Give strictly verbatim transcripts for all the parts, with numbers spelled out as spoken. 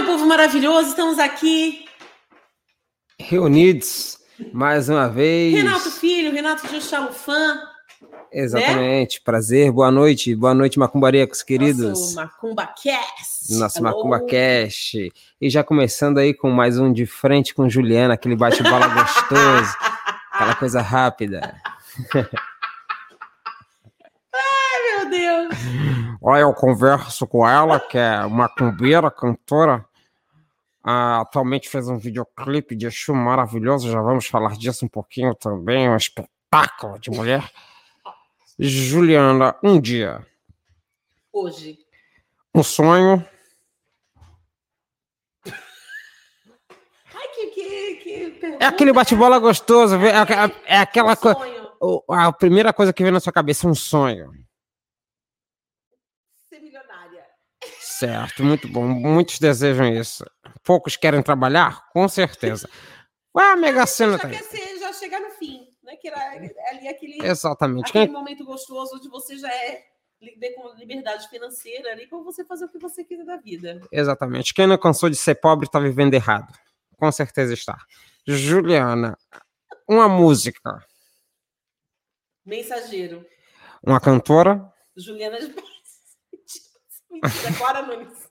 povo maravilhoso, estamos aqui reunidos mais uma vez. Renato Filho, Renato de Oxalufã. Exatamente, né? Prazer, boa noite, boa noite macumbarecos queridos. Nosso Macumba Cast. Nosso Hello. Macumba Cast. E já começando aí com mais um de frente com Juliana, aquele bate-bola gostoso, aquela coisa rápida. Ai, meu Deus. Olha, eu converso com ela, que é macumbeira, cantora. Ah, atualmente fez um videoclipe de Exu maravilhoso, já vamos falar disso um pouquinho também, um espetáculo de mulher. Juliana, um dia. Hoje. Um sonho. Ai, que, que, que pergunta. É aquele bate-bola gostoso, é, é, é aquela um coisa. Sonho. A primeira coisa que vem na sua cabeça é um sonho. Ser milionária. Certo, muito bom. Muitos desejam isso. Poucos querem trabalhar? Com certeza. Ué, a Mega Sena já tá aí. quer ser, já chegar no fim, né? Que era ali aquele, Exatamente. aquele Quem... momento gostoso de você já é viver com liberdade financeira ali para você fazer o que você quiser da vida. Exatamente. Quem não cansou de ser pobre está vivendo errado. Com certeza está. Juliana, uma música. Mensageiro. Uma cantora. Juliana de Paz. Mentira, Clara Nunes.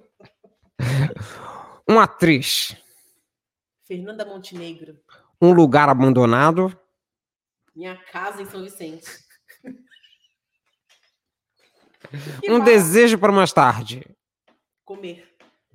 Uma atriz. Fernanda Montenegro. Um lugar abandonado. Minha casa em São Vicente. Um fala? desejo para mais tarde. Comer.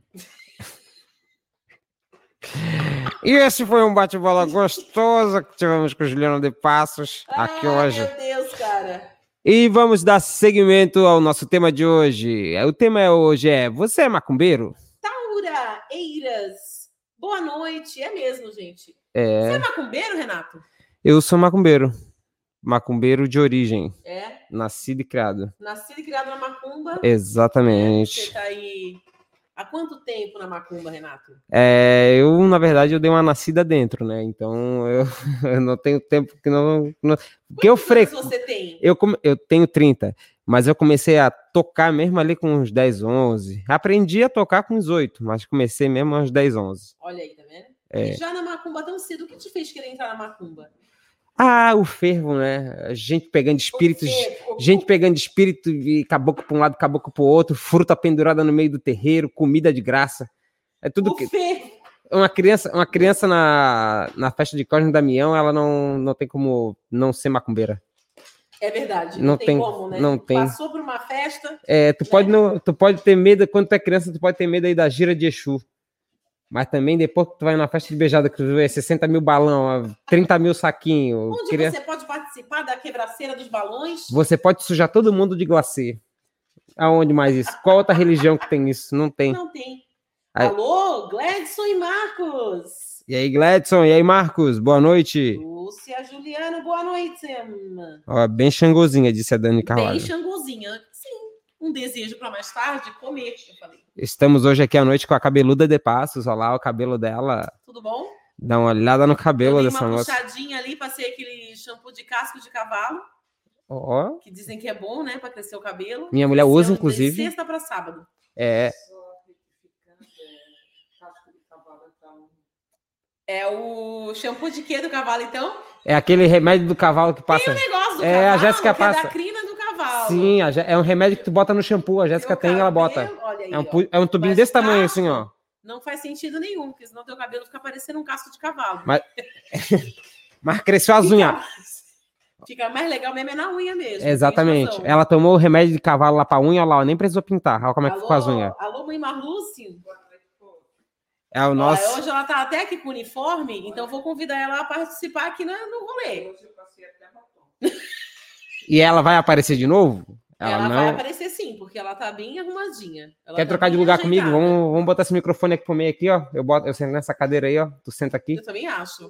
E esse foi um bate-bola gostoso que tivemos com Juliana de Passos aqui ah, hoje. Meu Deus, cara. E vamos dar seguimento ao nosso tema de hoje. O tema hoje é: você é macumbeiro? Taura Eiras. Boa noite. É mesmo, gente. É. Você é macumbeiro, Renato? Eu sou macumbeiro. Macumbeiro de origem. É? Nascido e criado. Nascido e criado na macumba. Exatamente. É, você tá aí... Há quanto tempo na macumba, Renato? É, eu, na verdade, eu dei uma nascida dentro, né? Então, eu, eu não tenho tempo que não... não que eu fre... você tem? Eu, eu tenho trinta, mas eu comecei a tocar mesmo ali com uns dez, onze. Aprendi a tocar com uns oito, mas comecei mesmo aos dez, onze. Olha aí, tá vendo? É. E já na macumba tão cedo, o que te fez querer entrar na macumba? Ah, o fervo, né? Gente pegando espíritos, gente pegando espírito e caboclo para um lado, caboclo para o outro, fruta pendurada no meio do terreiro, comida de graça. É tudo o que fervo. Uma criança, uma criança na, na festa de Cosme Damião, ela não, não tem como não ser macumbeira. É verdade, não, não tem, tem como, né? Não tem. Passou por uma festa. É, tu, né? pode não, tu pode ter medo, quando tu é criança, tu pode ter medo aí da gira de Exu. Mas também depois que tu vai na festa de beijada, que tu vê sessenta mil balão, trinta mil saquinhos. Onde queria... você pode participar da quebraceira dos balões? Você pode sujar todo mundo de glacê. Aonde mais isso? Qual outra religião que tem isso? Não tem. Não tem. Aí... Alô, Gledson e Marcos. E aí, Gledson? E aí, Marcos? Boa noite. Lúcia Juliana, boa noite. Ó, bem xangozinha, disse a Dani Carvalho. Bem xangozinha, sim. Um desejo para mais tarde, comer, eu falei. Estamos hoje aqui à noite com a cabeluda de Passos. Olha lá o cabelo dela. Tudo bom? Dá uma olhada no cabelo dessa uma moça. Uma puxadinha ali, passei aquele shampoo de casco de cavalo. Ó. Oh. Que dizem que é bom, né, para crescer o cabelo. Minha mulher Esse usa, é inclusive. De sexta para sábado. É. É o shampoo de quê do cavalo, então? É aquele remédio do cavalo que passa. Tem um negócio do é, cavalo, a Jéssica que passa. é da crina do cavalo. Sim, é um remédio que tu bota no shampoo. A Jéssica tem, cabelo, ela bota. Aí, é, um, é um tubinho desse casco, tamanho, assim, ó. Não faz sentido nenhum, porque senão teu cabelo fica parecendo um casco de cavalo. Mas, Mas cresceu as unhas. Fica mais legal mesmo é na unha mesmo. Exatamente. Ela tomou o remédio de cavalo lá pra unha, olha lá, nem precisou pintar. Olha como é que alô, ficou as unhas. Alô, mãe Marlúcio? É o nosso... Olha, hoje ela tá até aqui com o uniforme, então vou convidar ela a participar aqui no, no rolê. E ela vai aparecer de novo? Ela, ela não... vai aparecer sim, porque ela tá bem arrumadinha. Ela Quer tá trocar de lugar ajeitada. comigo? Vamos, vamos botar esse microfone aqui pro meio aqui, ó. Eu, boto, eu sento nessa cadeira aí, ó. Tu senta aqui. Eu também acho.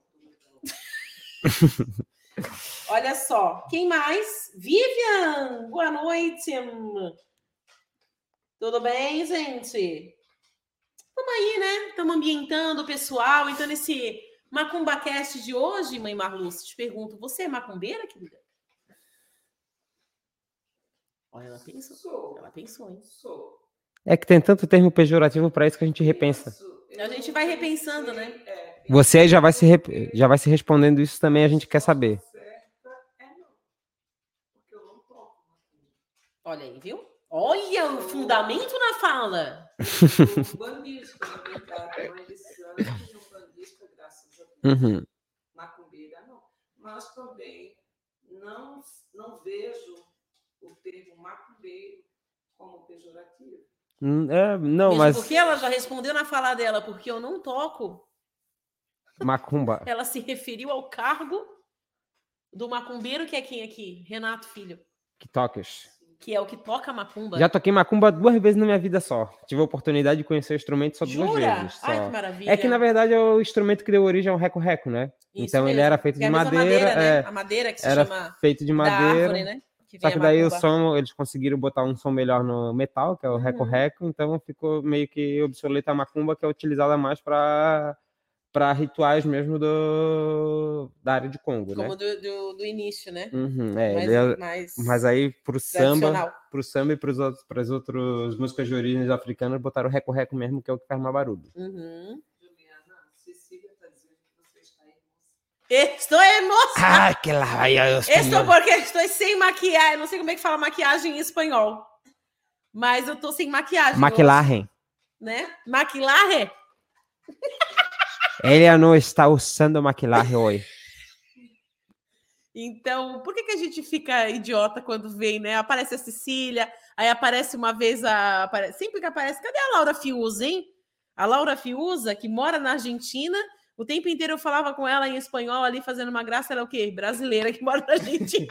Olha só, quem mais? Vivian, boa noite. Tudo bem, gente? Estamos aí, né? Estamos ambientando o pessoal. Então, nesse MacumbaCast de hoje, mãe Marluce, te pergunto, você é macumbeira, querida? Olha, ela pensou. Sou. Ela pensou, hein? Sou. É que tem tanto termo pejorativo para isso que a gente repensa. Isso, A gente vai repensando, né? É, Você aí já vai se rep- já vai se respondendo isso também, a gente quer saber. certa é não. Porque eu não toco macumba. Olha aí, viu? Olha o fundamento na fala. O bandista, na verdade, uma lição de um bandista, graças a Deus. Uhum. Macumbeira, não. Mas também não, não vejo o termo macumbeiro como pejorativo. Hum, É, não, Mesmo mas porque ela já respondeu na fala dela, porque eu não toco. macumba. Ela se referiu ao cargo do macumbeiro, que é quem aqui? Renato Filho. Que toques. Que é o que toca macumba. Já toquei macumba duas vezes na minha vida só. Tive a oportunidade de conhecer o instrumento só duas Jura? vezes. Só. Ai, que maravilha. É que, na verdade, é o instrumento que deu origem ao reco-reco, né? Isso então ele mesmo. era feito Que é de a mesma madeira. madeira, né? é, A madeira que se era chama feito de da madeira. árvore, né? Que Só vem que a daí o macumba. som, eles conseguiram botar um som melhor no metal, que é o Uhum. reco-reco, então ficou meio que obsoleta a macumba, que é utilizada mais para para rituais mesmo do, da área de Congo, Como né? do, do, do início, né? Uhum, é, mais, ele é- mais mas aí pro samba, tradicional. pro samba e pros outros, pras outras músicas de origem africanas botaram o reco-reco mesmo, que é o que faz mais barulho. Uhum. Juliana, Cecília está dizendo que você está emocionada. Estou emocionada. Ah, que lá vai eu Estou porque estou sem maquiagem. Não sei como é que fala maquiagem em espanhol. Mas eu tô sem maquiagem. Maquiagem. hoje, né? Maquiagem? Ele não está usando maquiagem hoje. Então, por que, que a gente fica idiota quando vem, né? Aparece a Cecília, aí aparece uma vez a. apare- Sempre que aparece, cadê a Laura Fiuza, hein? A Laura Fiuza, que mora na Argentina, o tempo inteiro eu falava com ela em espanhol ali, fazendo uma graça, ela é o quê? Brasileira que mora na Argentina.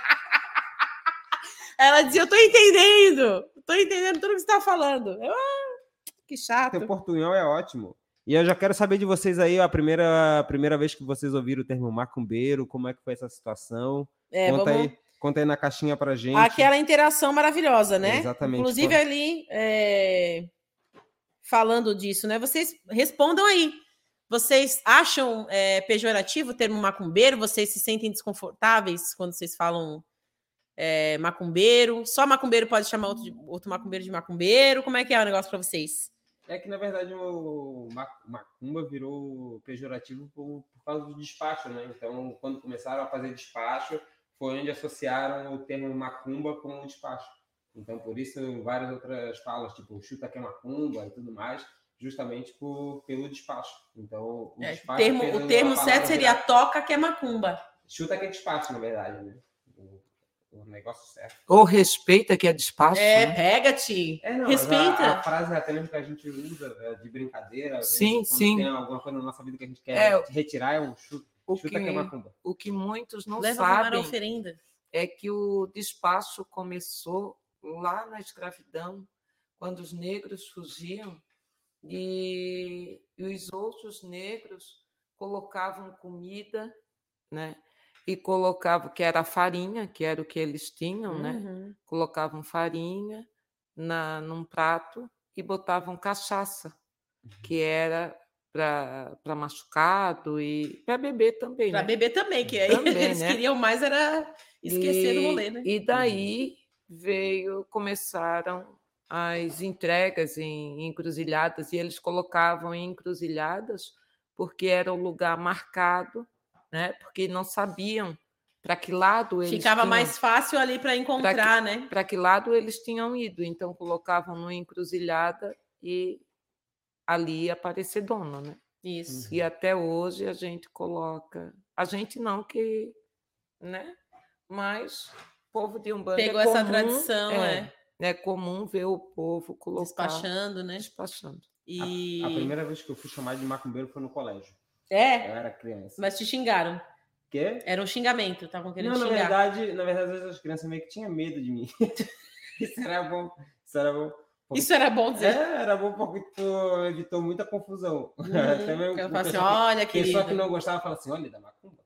Ela dizia, eu tô entendendo, tô entendendo tudo que você tá falando. Eu, ah, que chato. Teu portunhol é ótimo. E eu já quero saber de vocês aí, a primeira, a primeira vez que vocês ouviram o termo macumbeiro, como é que foi essa situação? É, conta, vamos... aí, conta aí na caixinha pra gente. Aquela interação maravilhosa, né? Exatamente. Inclusive ali, é... falando disso, né? Vocês respondam aí. Vocês acham é, pejorativo o termo macumbeiro? Vocês se sentem desconfortáveis quando vocês falam é, macumbeiro? Só macumbeiro pode chamar outro, de, outro macumbeiro de macumbeiro? Como é que é o negócio para vocês? É que, na verdade, o macumba virou pejorativo por, por causa do despacho, né? Então, quando começaram a fazer despacho, foi onde associaram o termo macumba com o despacho. Então, por isso, várias outras falas, tipo chuta que é macumba e tudo mais, justamente por, pelo despacho. Então, o, É, despacho termo, o termo certo seria virar... toca que é macumba. Chuta que é despacho, na verdade, né? O negócio certo. Ou respeita que é despacho. É, né? pega-te. É, não, respeita. A, a frase até mesmo que a gente usa é, de brincadeira. Sim, vezes, sim. Tem alguma coisa na nossa vida que a gente quer é, retirar, é um chuta, o chuta que, que é macumba. O que muitos não Leva sabem oferenda. É que o despacho começou lá na escravidão, quando os negros fugiam e, e os outros negros colocavam comida, né? E colocavam, que era farinha, que era o que eles tinham, uhum. né? Colocavam farinha na, num prato e botavam cachaça, uhum. que era para machucado e para beber também. Para né? beber também, que aí também, eles né? queriam mais era esquecer e, do rolê, né? E daí veio, começaram as entregas em encruzilhadas e eles colocavam em encruzilhadas porque era um lugar marcado, né? Porque não sabiam para que lado eles ficava tinham, mais fácil ali para encontrar, pra que, né? Para que lado eles tinham ido, então colocavam no encruzilhada e ali ia aparecer dono, né? Isso. E até hoje a gente coloca, a gente não que, né? Mas o povo de Umbanda pegou é comum, essa tradição, é, é. É comum ver o povo colocar despachando, né? Despachando. E a, a primeira vez que eu fui chamado de macumbeiro foi no colégio. É. Eu era criança. Mas te xingaram. Quê? Era um xingamento, estavam querendo não, xingar. Na verdade, na verdade, às vezes as crianças meio que tinham medo de mim. Isso era bom. Isso era bom. Porque... Isso era bom dizer. É, era bom porque tu evitou muita confusão. Hum, Até mesmo, eu falo assim, olha, querido. Pessoa que não gostava fala assim, olha, da macumba.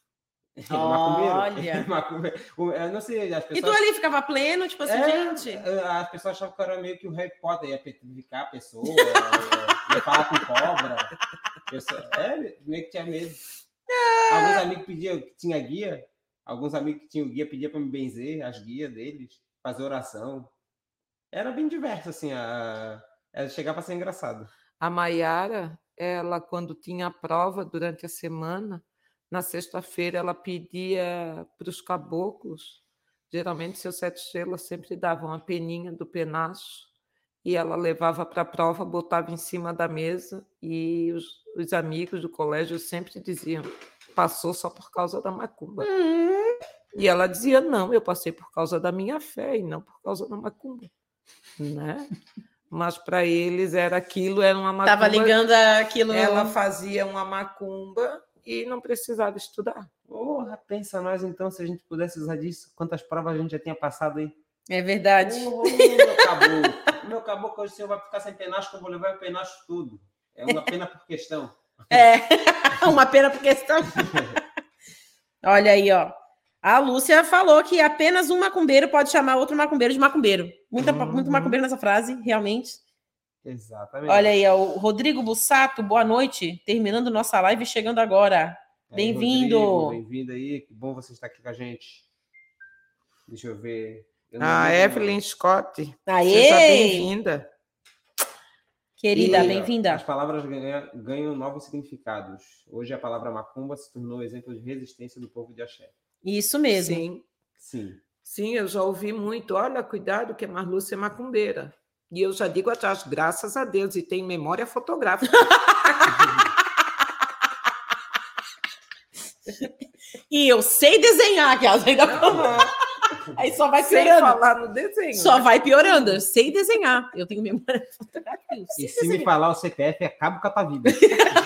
Olha. Macumbeiro. Eu não sei, as pessoas... E tu ali ficava pleno, tipo assim, é, gente... As pessoas achavam que eu era meio que o Harry Potter, ia petrificar a pessoa, ia, ia falar com cobra. Pessoa... É, meio que tinha medo. Ah. Alguns amigos pediam que tinha guia, alguns amigos que tinham guia pediam para me benzer, as guias deles, fazer oração. era bem diverso, assim, a, a chegava a ser engraçado. A Maiara, ela, quando tinha a prova durante a semana, na sexta-feira ela pedia para os caboclos, geralmente seu sete estrelas sempre dava uma peninha do penacho, e ela levava para a prova, botava em cima da mesa, e os, os amigos do colégio sempre diziam, passou só por causa da macumba. Hum. E ela dizia, não, eu passei por causa da minha fé e não por causa da macumba. Né? Mas para eles era aquilo, era uma macumba. Estava ligando aquilo. Ela fazia uma macumba e não precisava estudar. Porra, pensa nós então, se a gente pudesse usar disso, quantas provas a gente já tinha passado aí. É verdade. Oh, meu caboclo, meu caboclo, hoje o senhor vai ficar sem penacho, que eu vou levar o penacho tudo. É uma pena por questão. É, uma pena por questão. Olha aí, ó. A Lúcia falou que apenas um macumbeiro pode chamar outro macumbeiro de macumbeiro. Muita, uhum. Muito macumbeiro nessa frase, realmente. Exatamente. Olha aí, ó, o Rodrigo Bussato, boa noite. Terminando nossa live, chegando agora. Bem-vindo. Bem-vindo aí, que bom você estar aqui com a gente. Deixa eu ver. Eu a Evelyn não. Scott. Aê! Seja bem-vinda. Querida, bem-vinda. As palavras ganham, ganham novos significados. Hoje a palavra macumba se tornou exemplo de resistência do povo de Axé. Isso mesmo. Sim. Sim. Sim, eu já ouvi muito. Olha, cuidado que a Marlúcia é macumbeira. E eu já digo atrás, graças a Deus, e tem memória fotográfica. E eu sei desenhar, que elas ainda aí só vai piorando. Sem falar no desenho. Só né? vai piorando. Eu sei desenhar. Eu tenho memória fotográfica. E se desenhar. Me falar o C P F, acabo com a tua vida.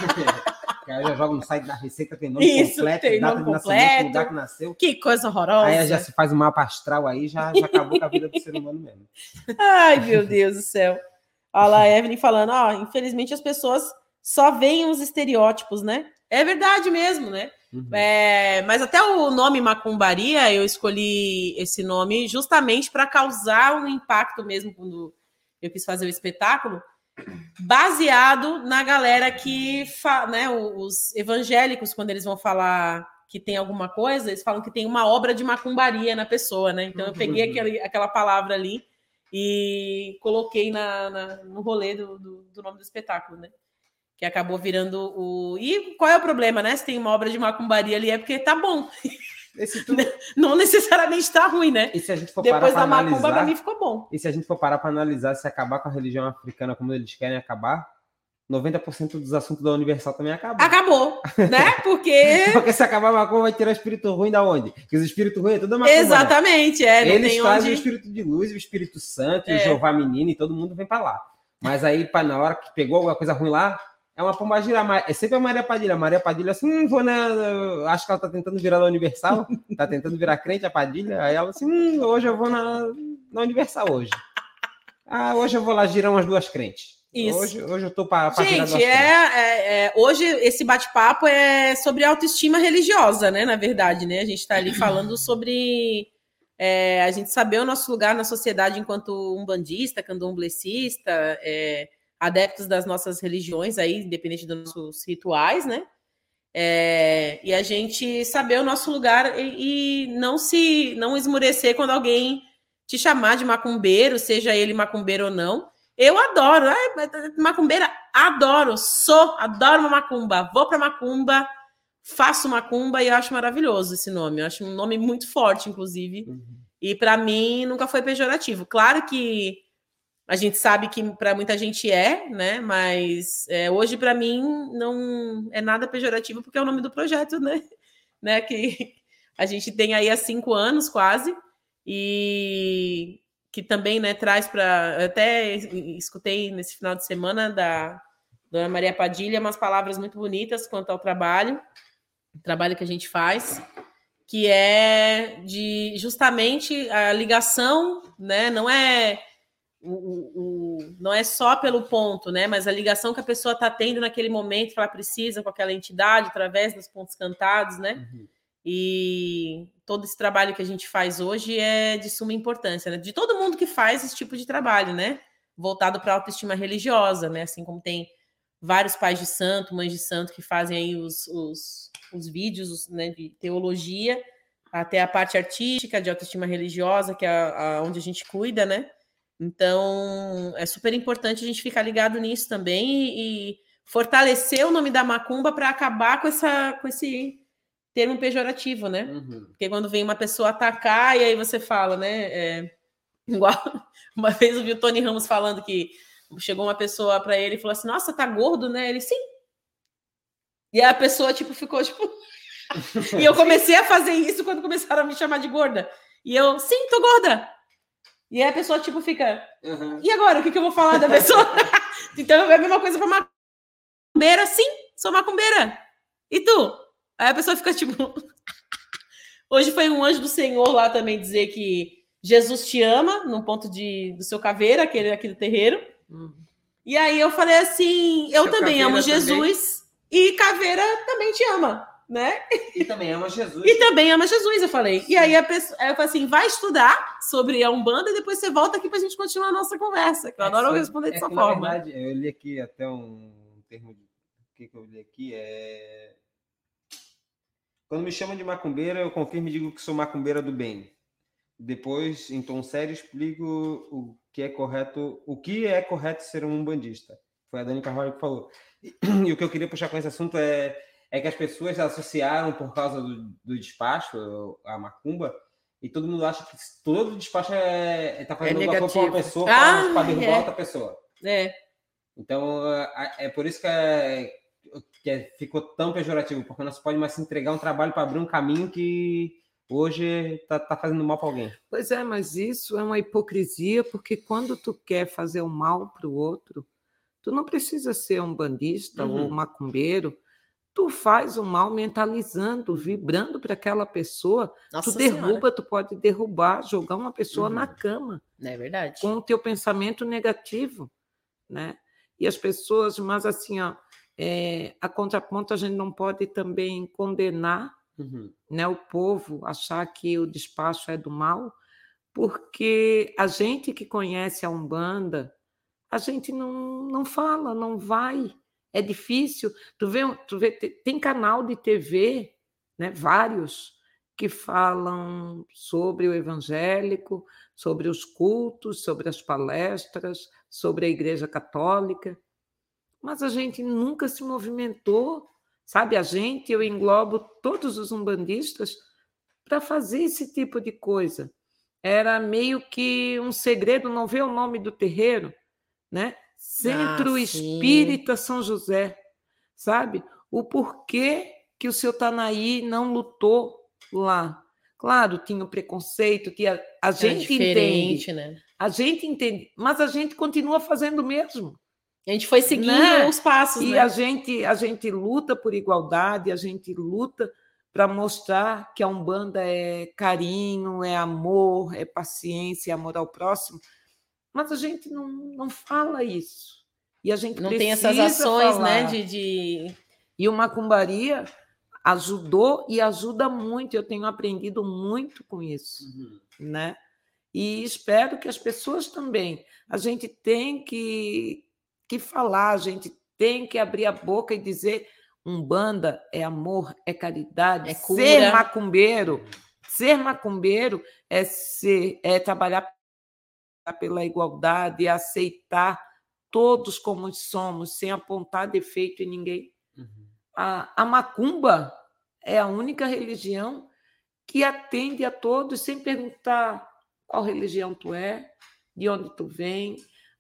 Aí eu já jogo no site da Receita, tem nome Isso, completo, tem data nome de completo, nascimento, lugar que nasceu. Que coisa horrorosa. Aí já se faz um mapa astral aí, já, já acabou com a vida do ser humano mesmo. Ai, meu Deus do céu. Olha lá a Evelyn falando, ó, infelizmente as pessoas só veem os estereótipos, né? É verdade mesmo, né? Uhum. É, mas até o nome macumbaria, eu escolhi esse nome justamente para causar um impacto mesmo quando eu quis fazer o espetáculo, baseado na galera que, fa, né, os evangélicos, quando eles vão falar que tem alguma coisa, eles falam que tem uma obra de macumbaria na pessoa, né? Então eu peguei uhum. aquele, aquela palavra ali e coloquei na, na, no rolê do, do, do nome do espetáculo, né? Que acabou virando o... E qual é o problema, né? Se tem uma obra de macumbaria ali, é porque tá bom. Esse tudo... Não necessariamente tá ruim, né? E se a gente for Depois parar da macumba, analisar... pra mim ficou bom. E se a gente for parar para analisar, se acabar com a religião africana como eles querem acabar, noventa por cento dos assuntos da Universal também acabam. Acabou, né? Porque... Porque se acabar a macumba, vai tirar o espírito ruim da onde? Porque os espíritos ruins é tudo macumba. Exatamente, né? é. Não eles tem trazem onde... o espírito de luz, o Espírito Santo, é. o Jeová Menino, e todo mundo vem para lá. Mas aí, pra, na hora que pegou alguma coisa ruim lá, é uma pombagira. É sempre a Maria Padilha. A Maria Padilha, assim, hum, vou na... acho que ela tá tentando virar da Universal, tá tentando virar crente, a Padilha. Aí ela assim, hum, hoje eu vou na, na Universal hoje. Ah, hoje eu vou lá girar umas duas crentes. Isso. Hoje, hoje eu tô para girar duas crentes. Gente, é, é, hoje esse bate-papo é sobre autoestima religiosa, né? Na verdade, né? A gente tá ali falando sobre é, a gente saber o nosso lugar na sociedade enquanto umbandista, candomblessista, é, adeptos das nossas religiões aí, independente dos nossos rituais, né? É, e a gente saber o nosso lugar e, e não se não esmurecer quando alguém te chamar de macumbeiro, seja ele macumbeiro ou não. Eu adoro, ai, macumbeira, adoro, sou, adoro uma macumba, vou pra macumba, faço macumba e eu acho maravilhoso esse nome, eu acho um nome muito forte, inclusive, uhum. E para mim nunca foi pejorativo. Claro que a gente sabe que para muita gente é, né? Mas é, hoje, para mim, não é nada pejorativo, porque é o nome do projeto, né? né? Que a gente tem aí há cinco anos quase, e que também né, traz para. Até escutei nesse final de semana da Dona Maria Padilha umas palavras muito bonitas quanto ao trabalho, o trabalho que a gente faz, que é de justamente a ligação, né? Não é. O, o, o, não é só pelo ponto, né? Mas a ligação que a pessoa está tendo naquele momento que ela precisa com aquela entidade, através dos pontos cantados, né? Uhum. E todo esse trabalho que a gente faz hoje é de suma importância, né? De todo mundo que faz esse tipo de trabalho, né? Voltado para a autoestima religiosa, né? Assim como tem vários pais de santo, mães de santo que fazem aí os, os, os vídeos né, de teologia, até a parte artística de autoestima religiosa, que é a, a, onde a gente cuida, né? Então, é super importante a gente ficar ligado nisso também e, e fortalecer o nome da macumba para acabar com, essa, com esse termo pejorativo, né? Uhum. Porque quando vem uma pessoa atacar e aí você fala, né? É, igual uma vez eu vi o Tony Ramos falando que chegou uma pessoa para ele e falou assim: nossa, tá gordo, né? Ele, sim. E aí a pessoa, tipo, ficou, tipo... E eu comecei a fazer isso quando começaram a me chamar de gorda. E eu, sim, tô gorda. E aí a pessoa, tipo, fica... Uhum. E agora? O que, que eu vou falar da pessoa? Então é a mesma coisa pra macumbeira. Sim, sou macumbeira. E tu? Aí a pessoa fica, tipo... Hoje foi um anjo do Senhor lá também dizer que Jesus te ama, num ponto de, do seu caveira, aquele, aquele terreiro. Uhum. E aí eu falei assim, eu Seu também amo caveira Jesus e caveira também te ama, né? E também ama Jesus. E também ama Jesus, eu falei. E aí a pessoa, aí eu falei assim, vai estudar sobre a Umbanda e depois você volta aqui pra gente continuar a nossa conversa, que eu adoro É, responder é dessa que, forma. Na verdade, eu li aqui até um termo de... O que, que eu li aqui? É... Quando me chamam de macumbeira, eu confirmo e digo que sou macumbeira do bem. Depois, em tom sério, explico o que é correto, o que é correto ser um umbandista. Foi a Dani Carvalho que falou. E, e o que eu queria puxar com esse assunto é, é que as pessoas associaram por causa do, do despacho, a macumba, e todo mundo acha que todo despacho é está fazendo É alguma coisa para uma negativo. pessoa Ah, para derrubar é. outra pessoa. É. Então, é, é por isso que, é, que é, ficou tão pejorativo, porque não se pode mais se entregar um trabalho para abrir um caminho que hoje está tá fazendo mal para alguém. Pois é, mas isso é uma hipocrisia, porque quando tu quer fazer o mal para o outro, tu não precisa ser um bandista Uhum. ou macumbeiro, tu faz o mal mentalizando, vibrando para aquela pessoa, Nossa tu derruba, Senhora. tu pode derrubar, jogar uma pessoa Uhum. na cama, É verdade. com o teu pensamento negativo, né? E as pessoas, mas assim, ó, é, a contraponto a gente não pode também condenar, Uhum. né, o povo, achar que o despacho é do mal, porque a gente que conhece a Umbanda, a gente não, não fala, não vai, é difícil. Tu vê, tu vê, tem canal de T V, né, vários, que falam sobre o evangélico, sobre os cultos, sobre as palestras, sobre a Igreja Católica, mas a gente nunca se movimentou, sabe? A gente, eu englobo todos os umbandistas para fazer esse tipo de coisa. Era meio que um segredo, não ver o nome do terreiro, né? Centro Ah, sim. Espírita São José, sabe? O porquê que o seu Tanaí não lutou lá. Claro, tinha o preconceito, tinha... a gente diferente, entende, né? a gente entende, mas a gente continua fazendo o mesmo. A gente foi seguindo Né? os passos, E né? a gente, a gente luta por igualdade, a gente luta para mostrar que a Umbanda é carinho, é amor, é paciência, é amor ao próximo, mas a gente não, não fala isso. E a gente Não precisa tem essas ações, falar. né? De, de... E o Macumbaria ajudou e ajuda muito. Eu tenho aprendido muito com isso, Uhum. né? E espero que as pessoas também. A gente tem que, que falar, a gente tem que abrir a boca e dizer: Umbanda é amor, é caridade, É cura. ser macumbeiro. Ser macumbeiro é, ser, é trabalhar pela igualdade, é aceitar todos como somos, sem apontar defeito em ninguém. Uhum. A, a macumba é a única religião que atende a todos sem perguntar qual religião tu é, de onde tu vem,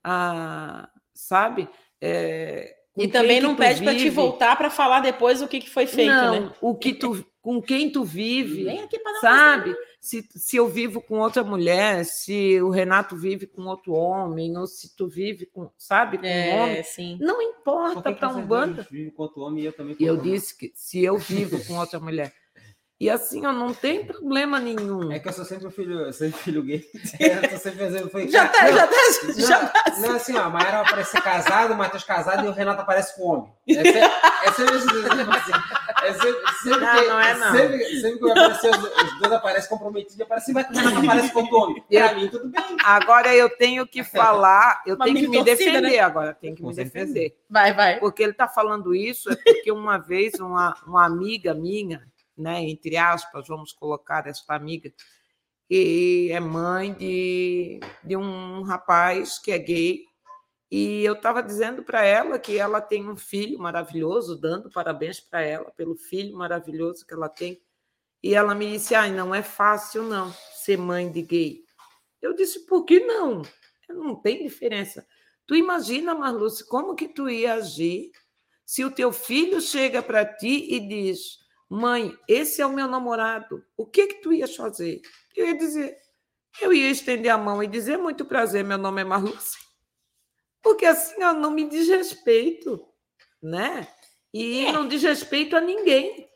a, sabe? É, e também não pede para te vive. voltar para falar depois o que, que foi feito, não, né? O que tu, com quem tu vive, Vem aqui para dar sabe? Se, se eu vivo com outra mulher, se o Renato vive com outro homem, ou se tu vive com, sabe, com é, um homem, sim. não importa para um bando. Homem, eu também e eu disse que se eu vivo com outra mulher. E assim, eu não tem problema nenhum. É que eu sou sempre o filho, sempre filho gay. Eu tô sempre fazendo, foi, já tá, não, já tá, não, já tá. Não, assim, ó, a Mayara aparece casado, o Matheus casado e o Renato aparece com homem. É sempre, é sempre assim. É sempre, sempre não, que, não é não. Sempre, sempre que aparecer, os, os dois aparecem comprometidos, aparece, vai que o Renato aparece com outro homem. Pra mim, tudo bem. Agora eu tenho que falar, eu Uma tenho que me torcida, defender né? agora, tenho que Com me certeza. defender. Vai, vai. Porque ele está falando isso, é porque uma vez uma, uma amiga minha, né, entre aspas, vamos colocar esta amiga, e é mãe de, de um rapaz que é gay. E eu estava dizendo para ela que ela tem um filho maravilhoso, dando parabéns para ela pelo filho maravilhoso que ela tem. E ela me disse, ai, não é fácil não ser mãe de gay. Eu disse, por que não? Não tem diferença. Tu imagina, Marluce, como que tu ia agir se o teu filho chega para ti e diz, mãe, esse é o meu namorado, o que que tu ias fazer? Eu ia dizer, eu ia estender a mão e dizer, muito prazer, meu nome é Marluce. Porque assim eu não me desrespeito, né? E é. não desrespeito a ninguém.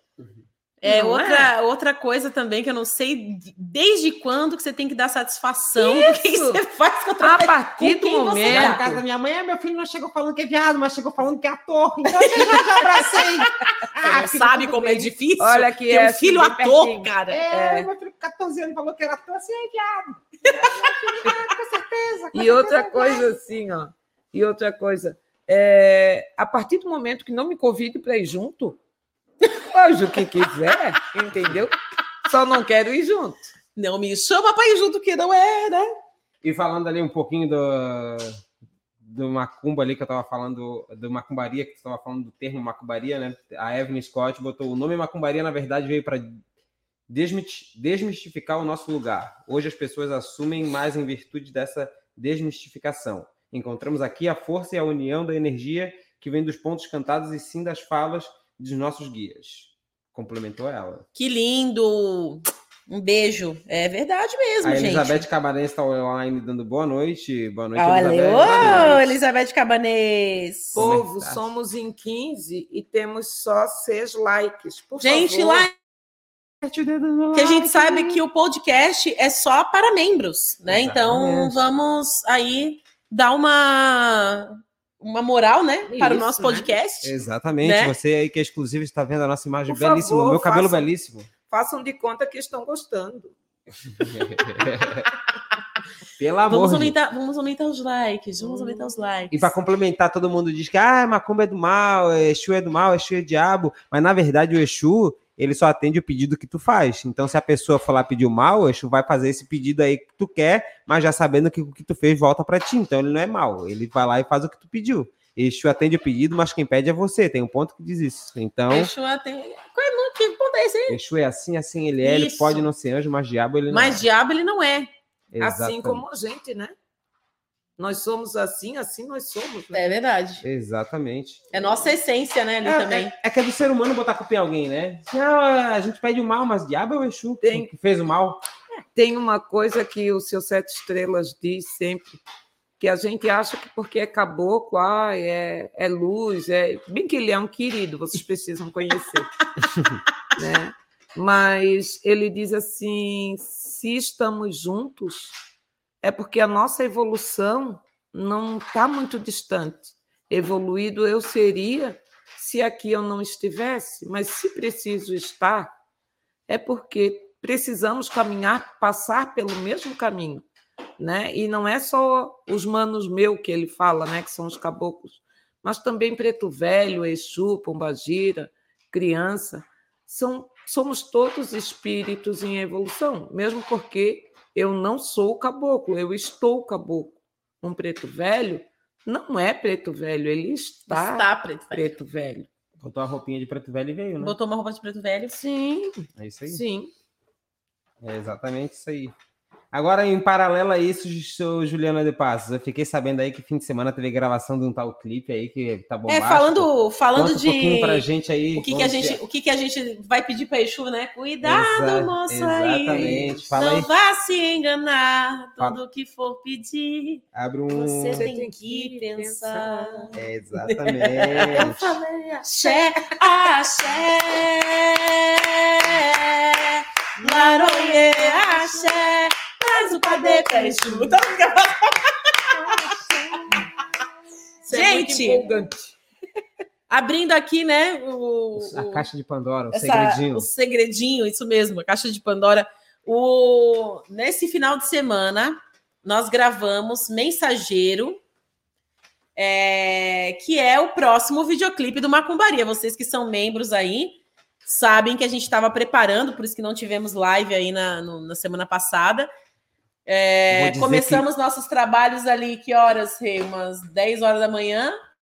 É outra, é outra coisa também que eu não sei desde quando que você tem que dar satisfação. O que, que você faz com outra A partir do momento. Na casa da minha mãe, meu filho não chegou falando que é viado, mas chegou falando que é ator. Então eu já, já abracei. Ah, você não sabe como bem. É difícil? Olha que ter é um filho ator, pertinho. Cara. É, é, meu filho com catorze anos falou que era ator, assim, é viado. Com certeza. Com e outra coisa assim, ó. E outra coisa. É, a partir do momento que não me convide para ir junto, hoje o que quiser, entendeu? Só não quero ir junto. Não me chama para ir junto, que não é, né? E falando ali um pouquinho do, do macumba ali, que eu estava falando, do macumbaria, que você estava falando do termo macumbaria, né? A Evelyn Scott botou o nome macumbaria, na verdade, veio para desmistificar o nosso lugar. Hoje as pessoas assumem mais em virtude dessa desmistificação. Encontramos aqui a força e a união da energia que vem dos pontos cantados e sim das falas dos nossos guias. Complementou ela. Que lindo! Um beijo. É verdade mesmo, a gente. A Elizabeth Cabanês está online dando boa noite. Boa noite, Olha, Elizabeth. Ô, Elizabeth Cabanês. Povo, somos em quinze e temos só seis likes. Por gente, favor. like. Que a gente sabe que o podcast é só para membros, né? Exatamente. Então, vamos aí dar uma... uma moral, né? Isso, para o nosso podcast. Né? Exatamente. Né? Você aí que é exclusivo está vendo a nossa imagem Por belíssima. Favor, meu cabelo façam, belíssimo. Façam de conta que estão gostando. Pelo amor vamos de aumentar, vamos aumentar os likes. Vamos hum. aumentar os likes. E para complementar, todo mundo diz que ah, macumba é do mal, Exu é do mal, Exu é diabo. Mas na verdade o Exu, ele só atende o pedido que tu faz. Então se a pessoa for lá pedir o mal, o Exu vai fazer esse pedido aí que tu quer, mas já sabendo que o que tu fez volta para ti. Então ele não é mal, ele vai lá e faz o que tu pediu. Exu atende o pedido, mas quem pede é você. Tem um ponto que diz isso. Então, Exu atende... Que ponto é esse aí? Exu é assim, assim ele é. Isso. Ele pode não ser anjo, mas diabo ele não mas é. Mas diabo ele não é. Exatamente. Assim como a gente, né? Nós somos assim, assim nós somos. Né? É verdade. Exatamente. É nossa essência, né, ali é, também. É, é que é do ser humano botar culpa em alguém, né? Não, a gente pede o mal, mas diabo é o Exu tem, que fez o mal. Tem uma coisa que o seu Sete Estrelas diz sempre, que a gente acha que porque é caboclo, ah, é, é luz, é... bem que ele é um querido, vocês precisam conhecer. Né? Mas ele diz assim, se estamos juntos, é porque a nossa evolução não está muito distante. Evoluído eu seria se aqui eu não estivesse, mas se preciso estar, é porque precisamos caminhar, passar pelo mesmo caminho. Né? E não é só os manos meus que ele fala, né? Que são os caboclos, mas também Preto Velho, Exu, Pombagira, criança. São, somos todos espíritos em evolução, mesmo porque eu não sou caboclo, eu estou caboclo. Um preto velho não é preto velho, ele está, está preto, preto velho. Botou a roupinha de preto velho e veio, né? Botou uma roupa de preto velho. Sim. É isso aí? Sim. É exatamente isso aí. Agora, em paralelo a isso, sou Juliana de Passos. Eu fiquei sabendo aí que fim de semana teve gravação de um tal clipe aí que tá bombástico. É, falando, falando Conta de... um pouquinho pra gente aí. O que, que, a, gente, o que, que a gente vai pedir pra Exu, né? Cuidado, Exa moça, exatamente. aí. Fala não aí. vá se enganar. Tudo que for pedir, abre um... você Você tem, tem que, que pensar. pensar. É, exatamente. Eu falei axé, axé. Laroie, axé. Mas o padê pra Exu. Gente, é abrindo aqui, né, o, a o, caixa de Pandora, o essa, segredinho. O segredinho, isso mesmo, a caixa de Pandora. O, nesse final de semana, nós gravamos Mensageiro, é, que é o próximo videoclipe do Macumbaria. Vocês que são membros aí sabem que a gente estava preparando, por isso que não tivemos live aí na, no, na semana passada. É, começamos que... nossos trabalhos ali, que horas, Rei? Umas dez horas da manhã,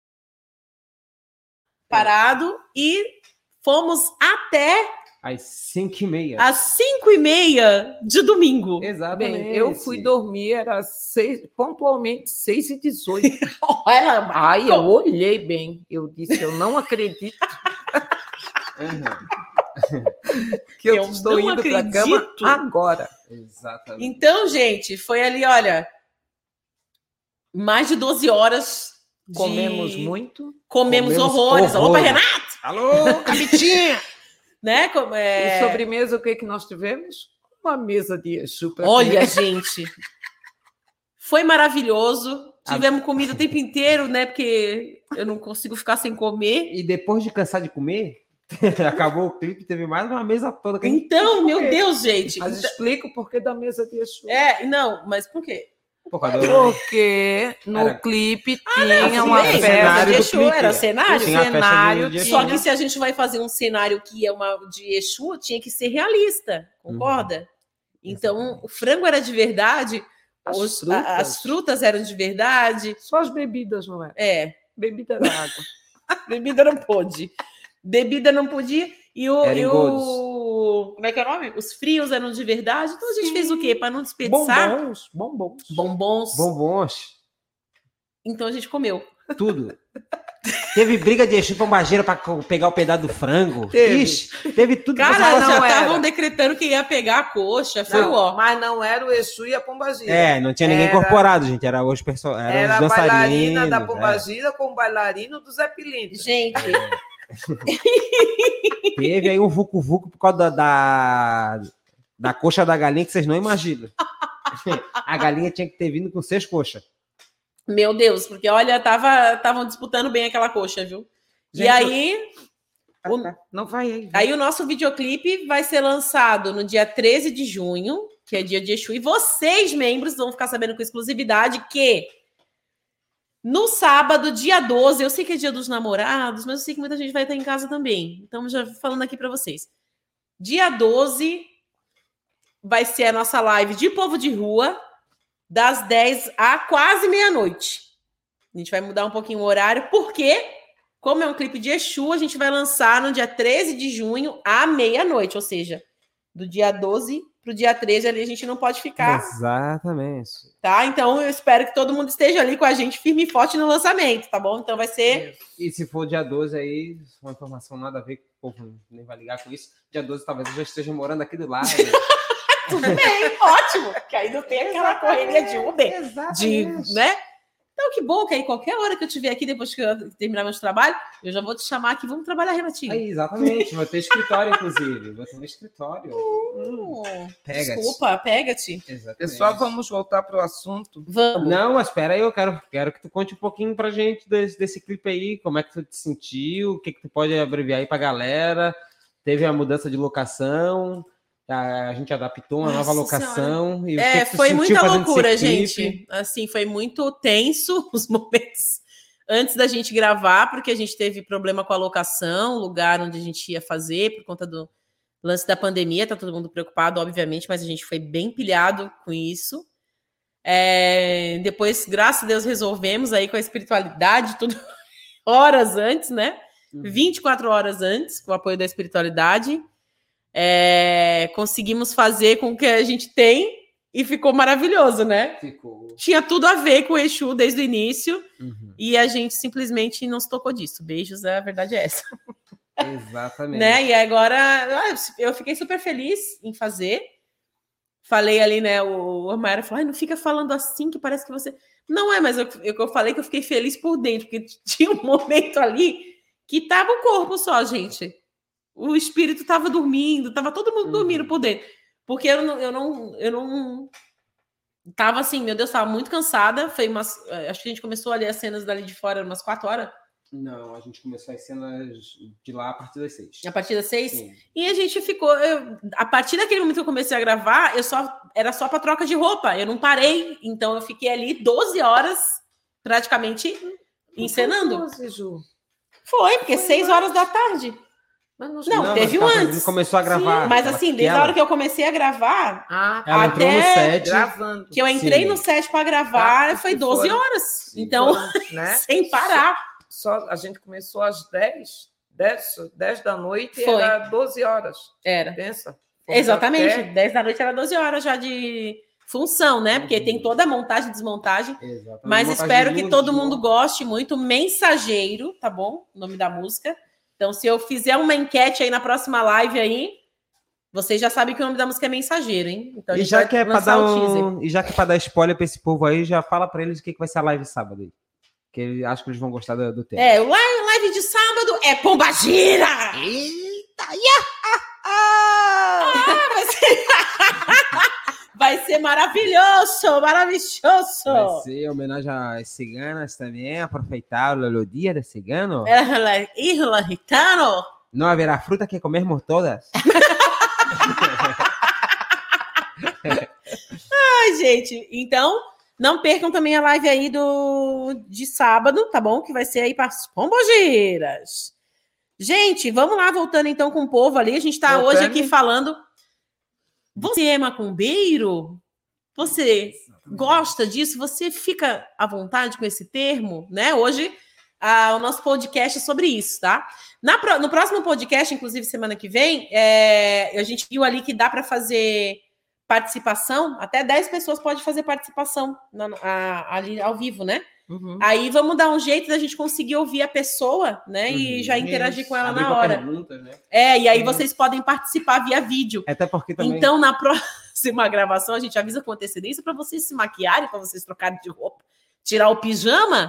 parado, e fomos até... Às cinco e meia. Às cinco e meia de domingo. Exatamente. Bem, eu fui dormir, era seis, pontualmente seis e dezoito. Olha, Ai, eu olhei bem. Eu disse, eu não acredito. que eu, eu estou indo para a cama agora. Exatamente. Então, gente, foi ali, olha, mais de doze horas. De... Comemos muito. Comemos, Comemos horrores. horrores. Alô, para Renato! Alô, Capitinha! Né? É... E sobremesa, o que, que nós tivemos? Uma mesa de Exu. Olha, comer. Gente, foi maravilhoso. Tivemos comida o tempo inteiro, né? Porque eu não consigo ficar sem comer. E depois de cansar de comer, acabou o clipe, teve mais uma mesa toda. Que então, meu Deus, gente. Mas explica o porquê da mesa de Exu. É, não, mas por quê? Porque no era... clipe ah, tinha não, uma bem, festa de Exu, era cenário. Tinha cenário de, de só que se a gente vai fazer um cenário que é uma de Exu, tinha que ser realista, concorda? Uhum. Então, exatamente. O frango era de verdade, as, os, frutas. A, as frutas eram de verdade. Só as bebidas, não é? É. Bebida era água. Bebida não pôde. Bebida não podia. E o... E o... Como é que é o nome? Os frios eram de verdade. Então a gente Sim. fez o quê? Para não desperdiçar. Bombons. Bombons. Bombons. Bombons. Então a gente comeu. Tudo. Teve briga de Exu Pombagira para pegar o pedaço do frango. Teve. Ixi, teve tudo. Cara, já estavam decretando que ia pegar a coxa. Foi não, ó. Mas não era o Exu e a Pombagira. É, não tinha ninguém era... incorporado, gente. Era os perso... era, era os dançarinos. Era a bailarina da Pombagira é. com o bailarino do Zé Pilintra. Gente... Teve aí um vucu-vucu por causa da, da, da coxa da galinha que vocês não imaginam. A galinha tinha que ter vindo com seis coxas. Meu Deus, porque olha, tava estavam disputando bem aquela coxa, viu? Gente, e aí... O, não vai aí. Aí o nosso videoclipe vai ser lançado no dia treze de junho, que é dia de Exu, e vocês, membros, vão ficar sabendo com exclusividade que... No sábado, dia doze, eu sei que é dia dos namorados, mas eu sei que muita gente vai estar em casa também. Então, já falando aqui para vocês. Dia doze vai ser a nossa live de povo de rua, das dez a quase meia-noite. A gente vai mudar um pouquinho o horário, porque, como é um clipe de Exu, a gente vai lançar no dia treze de junho, à meia-noite. Ou seja, do dia doze para o dia treze ali a gente não pode ficar. Exatamente. Tá? Então eu espero que todo mundo esteja ali com a gente firme e forte no lançamento, tá bom? Então vai ser... E se for dia doze aí, uma informação nada a ver, o povo nem vai ligar com isso, dia doze talvez eu já esteja morando aqui do lado. Tudo bem, ótimo, que aí não tem aquela correria de Uber, de, né? Então, que bom que aí qualquer hora que eu estiver aqui, depois que eu terminar meu trabalho, eu já vou te chamar aqui, vamos trabalhar, Renatinho. Aí, exatamente, vou ter escritório, inclusive. Vou ter um escritório. Hum, pega-te. Desculpa, pega-te. Pessoal, vamos voltar para o assunto. Vamos. Não, mas espera aí, eu quero, quero que tu conte um pouquinho pra gente desse, desse clipe aí, como é que tu te sentiu, o que que tu pode abreviar aí pra galera. Teve a mudança de locação... A gente adaptou uma Nossa nova locação. E é, o que foi muita loucura, gente. Clipe? Assim, foi muito tenso os momentos antes da gente gravar, porque a gente teve problema com a locação, o lugar onde a gente ia fazer, por conta do lance da pandemia. Tá todo mundo preocupado, obviamente, mas a gente foi bem pilhado com isso. É, depois, graças a Deus, resolvemos aí com a espiritualidade, tudo horas antes, né? Uhum. vinte e quatro horas antes, com o apoio da espiritualidade. É, conseguimos fazer com o que a gente tem e ficou maravilhoso, né? Ficou. Tinha tudo a ver com o Exu desde o início uhum. e a gente simplesmente não se tocou disso. Beijos, a verdade é essa. Exatamente. Né? E agora eu fiquei super feliz em fazer. Falei ali, né? O, o Mayara falou: ai, não fica falando assim que parece que você. Não é, mas eu, eu, eu falei que eu fiquei feliz por dentro, porque tinha um momento ali que tava o corpo só, gente. O espírito estava dormindo, estava todo mundo dormindo por dentro. Porque eu não, eu não, eu não tava assim, meu Deus, estava muito cansada. Foi umas, acho que a gente começou ali as cenas dali de fora umas quatro horas. Não, a gente começou as cenas de lá a partir das seis. A partir das seis? Sim. E a gente ficou. Eu, a partir daquele momento que eu comecei a gravar, eu só era só para troca de roupa. Eu não parei. Então eu fiquei ali doze horas praticamente encenando. doze, Ju. Foi, porque seis horas da tarde. Mas nos- Não, Não, teve mas um tá, antes. começou a gravar. Sim, mas Ela- assim, desde ela- a hora que eu comecei a gravar, Ah, Ela até entrou no set. gravando. que eu entrei Sim. no set para gravar, Tá, foi que doze foram- horas. Sim, Então, Foram, né? sem parar. Só, a gente começou às dez, dez, dez da noite e Foi. era doze horas. Era. Pensa. Fomos Exatamente. até- dez da noite era doze horas já de função, né? Porque tem toda a montagem e desmontagem. Exatamente. Mas Montagem espero de que luz, todo de mundo luz. goste muito. Mensageiro, tá bom? O nome da música. Então, se eu fizer uma enquete aí na próxima live aí, vocês já sabem que o nome da música é Mensageiro, hein? Então, a E gente já vai que é pra lançar dar o teaser. um... E já que é pra dar spoiler pra esse povo aí, já fala pra eles o que, que vai ser a live sábado aí. Que eu acho que eles vão gostar do, do tema. É, o live, live de sábado é Pombagira! Eita! Ah, vai ser... vai ser maravilhoso, maravilhoso! Vai ser homenagem às ciganas também, aproveitar o dia de cigano. Ela, Isla Ritano. Não haverá fruta que comermos todas. Ai, gente, então não percam também a live aí do de sábado, tá bom? Que vai ser aí para as Pombogeiras. Gente, vamos lá, voltando então com o povo ali. A gente tá Voltando. hoje aqui falando. Você é macumbeiro? Você gosta disso? Você fica à vontade com esse termo, né? Hoje ah, o nosso podcast é sobre isso, tá? Na, pro- no próximo podcast, inclusive semana que vem, é, a gente viu ali que dá para fazer participação, até dez pessoas pode fazer participação na- a- ali ao vivo, né? Uhum. Aí vamos dar um jeito da gente conseguir ouvir a pessoa, né? E Uhum. já interagir com ela Abrir na pra hora. perguntas, né? É, e aí Sim. vocês podem participar via vídeo. Até porque também... Então, na próxima gravação, a gente avisa com antecedência para vocês se maquiarem, para vocês trocarem de roupa, tirar o pijama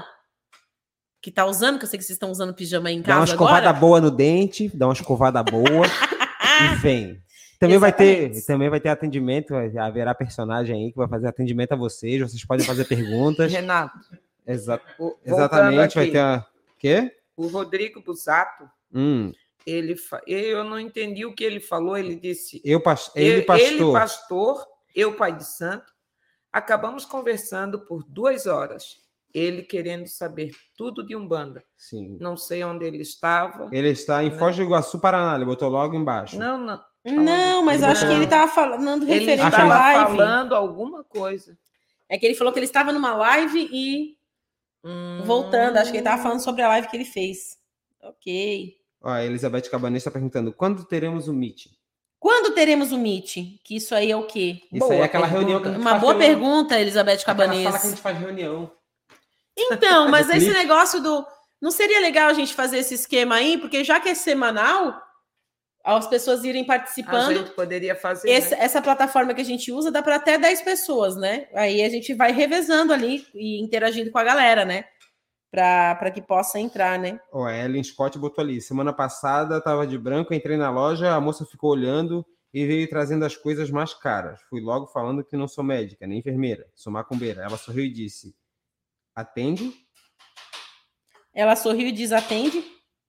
que tá usando, que eu sei que vocês estão usando pijama aí em Dá uma casa escovada agora. boa no dente, dá uma escovada boa e vem. Também vai, ter, Exatamente. também vai ter atendimento, vai- haverá personagem aí que vai fazer atendimento a vocês, vocês podem fazer perguntas. Renato, Exa- o- exatamente, voltando vai aqui, ter a... Quê? o Rodrigo Busato, Hum, ele, fa- eu não entendi o que ele falou, ele disse, eu, pas- ele, ele, pastor. ele, pastor, eu, pai de santo, acabamos conversando por duas horas, ele querendo saber tudo de Umbanda. Sim. Não sei onde ele estava. Ele está em Não. Foz do Iguaçu, Paraná, ele botou logo embaixo. Não, não. Não, mas Ele acho que botou- ele estava falando Ele referente à estava live. falando alguma coisa. É que ele falou que ele estava numa live e Hum. voltando. Acho que ele estava falando sobre a live que ele fez. Ok. Ó, a Elizabeth Cabanês está perguntando, quando teremos o meeting? Quando teremos o Meet? Que isso aí é o quê? Isso aí é aquela reunião que a gente Uma faz boa pelo- pergunta, Elizabeth aquela Cabanês. sala que a gente faz reunião. Então, mas Do esse clipe. negócio do. Não seria legal a gente fazer esse esquema aí? Porque já que é semanal, as pessoas irem A participando. gente poderia fazer. Esse- né? Essa plataforma que a gente usa dá para até dez pessoas, né? Aí a gente vai revezando ali e interagindo com a galera, né? Para que possa entrar, né? Ó, a Ellen Scott botou ali, semana passada estava de branco, entrei na loja, a moça ficou olhando e veio trazendo as coisas mais caras. Fui logo falando que não sou médica, nem enfermeira, sou macumbeira. Ela sorriu e disse, atende? Ela sorriu e desatende.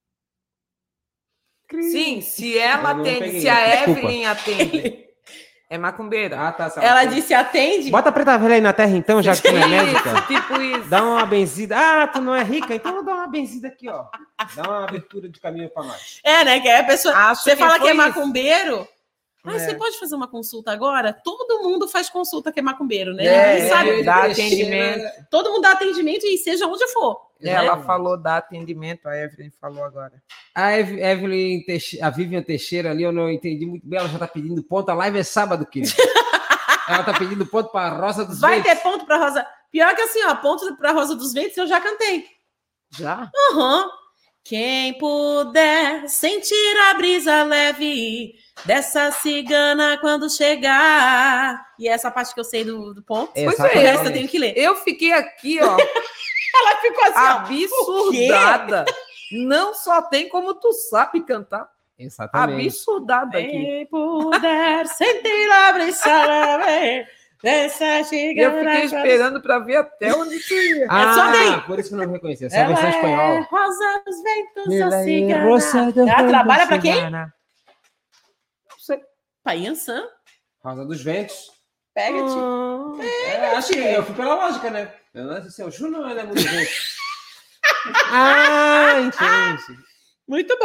Sim, se ela Eu não atende, peguei, se a desculpa. Evelyn atende, é macumbeira. Ah, tá. se Ela atende. disse atende. Bota a preta velha aí na terra então, já que tu não é médica. Isso, tipo isso. Dá uma benzida. Ah, tu não é rica? Então eu vou dar uma benzida aqui, ó. Dá uma abertura de caminho para nós. É, né? Que aí a pessoa. Acho Você fala que foi é isso. macumbeiro. Ah, É. você pode fazer uma consulta agora? Todo mundo faz consulta que é macumbeiro, né? É, Ninguém sabe. dá atendimento. Todo mundo dá atendimento e seja onde for. né? Ela falou da atendimento, a Evelyn falou agora. A Eve- Evelyn, Teixe- a Vivian Teixeira ali, eu não entendi muito bem. Ela já tá pedindo ponto. A live é sábado, querido. Ela tá pedindo ponto para Rosa dos Vai Ventos. ter ponto para Rosa. Pior que assim, ó, ponto para Rosa dos Ventos eu já cantei. Já? Aham. Quem puder sentir a brisa leve dessa cigana quando chegar. E essa parte que eu sei do, do ponto. Pois O Exatamente. resto eu tenho que ler. Eu fiquei aqui, ó, Ela ficou assim, ó. absurdada. Não só tem como tu sabe cantar. Exatamente. Absurdada aqui. Quem puder sentir a brisa leve dessa Eu cigana. fiquei esperando para ver até onde tu ia. Ah, só daí. por isso que eu não reconheci. Essa é a Ela versão é espanhola. Rosa dos Ventos, Ela a é cigana. Rosa dos Ela Ventos, trabalha pra quem? cigana. Não sei. Pai Ansan. Rosa dos Ventos. Pega-te. Hum, É, acho que eu fui pela lógica, né? Eu não sei se é o Juno ou é muito vento. Ah, entendi. Muito bom.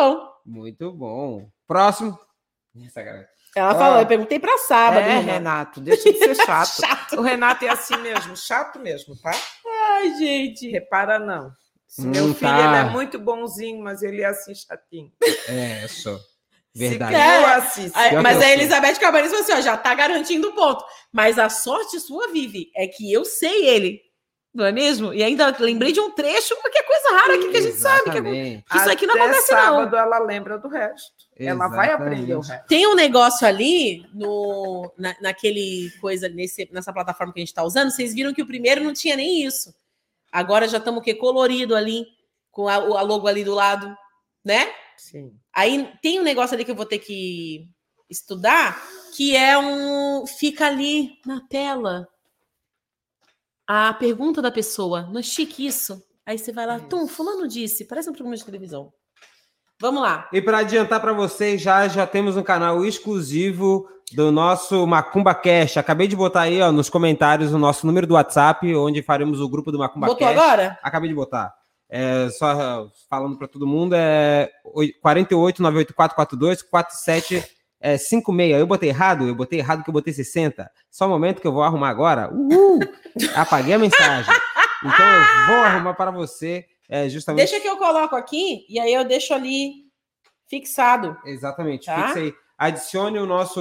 Muito bom. Próximo. Essa galera. Ela Ó. falou, eu perguntei pra sábado. É, Renato. Renato, deixa de ser chato. Chato. O Renato é assim mesmo, chato mesmo, tá? Ai, gente. Repara não. Esse Hum, meu filho tá. ele é muito bonzinho, mas ele é assim chatinho. É, só. Se Verdade. criou É. assim. se Aí, Pior mas que eu a sou. Elizabeth Cabanes falou assim, ó, já tá garantindo o ponto. Mas a sorte sua, Vivi, é que eu sei ele. Não é mesmo? E ainda lembrei de um trecho, porque é coisa rara aqui que a gente sabe. Que, é- Exatamente. que isso aqui não Até acontece, sábado não. ela lembra do resto. Ela vai Exatamente. aprender o resto. Tem um negócio ali, no, na, naquele coisa, nesse, nessa plataforma que a gente tá usando, vocês viram que o primeiro não tinha nem isso. Agora já estamos o quê? Colorido ali, com a, a logo ali do lado, né? Sim. Aí tem um negócio ali que eu vou ter que estudar, que é um... Fica ali na tela a pergunta da pessoa. Não é chique isso? Aí você vai lá, Isso. Tum, fulano disse, parece um programa de televisão. Vamos lá. E para adiantar para vocês, já, já temos um canal exclusivo do nosso Macumba Cash. Acabei de botar aí ó, nos comentários o nosso número do WhatsApp, onde faremos o grupo do Macumba Botou Cash. agora? Acabei de botar. É, só falando para todo mundo, é quatro oito nove oito quatro quatro dois quatro sete cinco seis. Eu botei errado? Eu botei errado que eu botei sessenta. Só um momento que eu vou arrumar agora. Uhul! Apaguei a mensagem. Então eu vou arrumar para você. É, justamente... Deixa que eu coloco aqui e aí eu deixo ali fixado. Exatamente. Tá? Fixa aí. Adicione o nosso,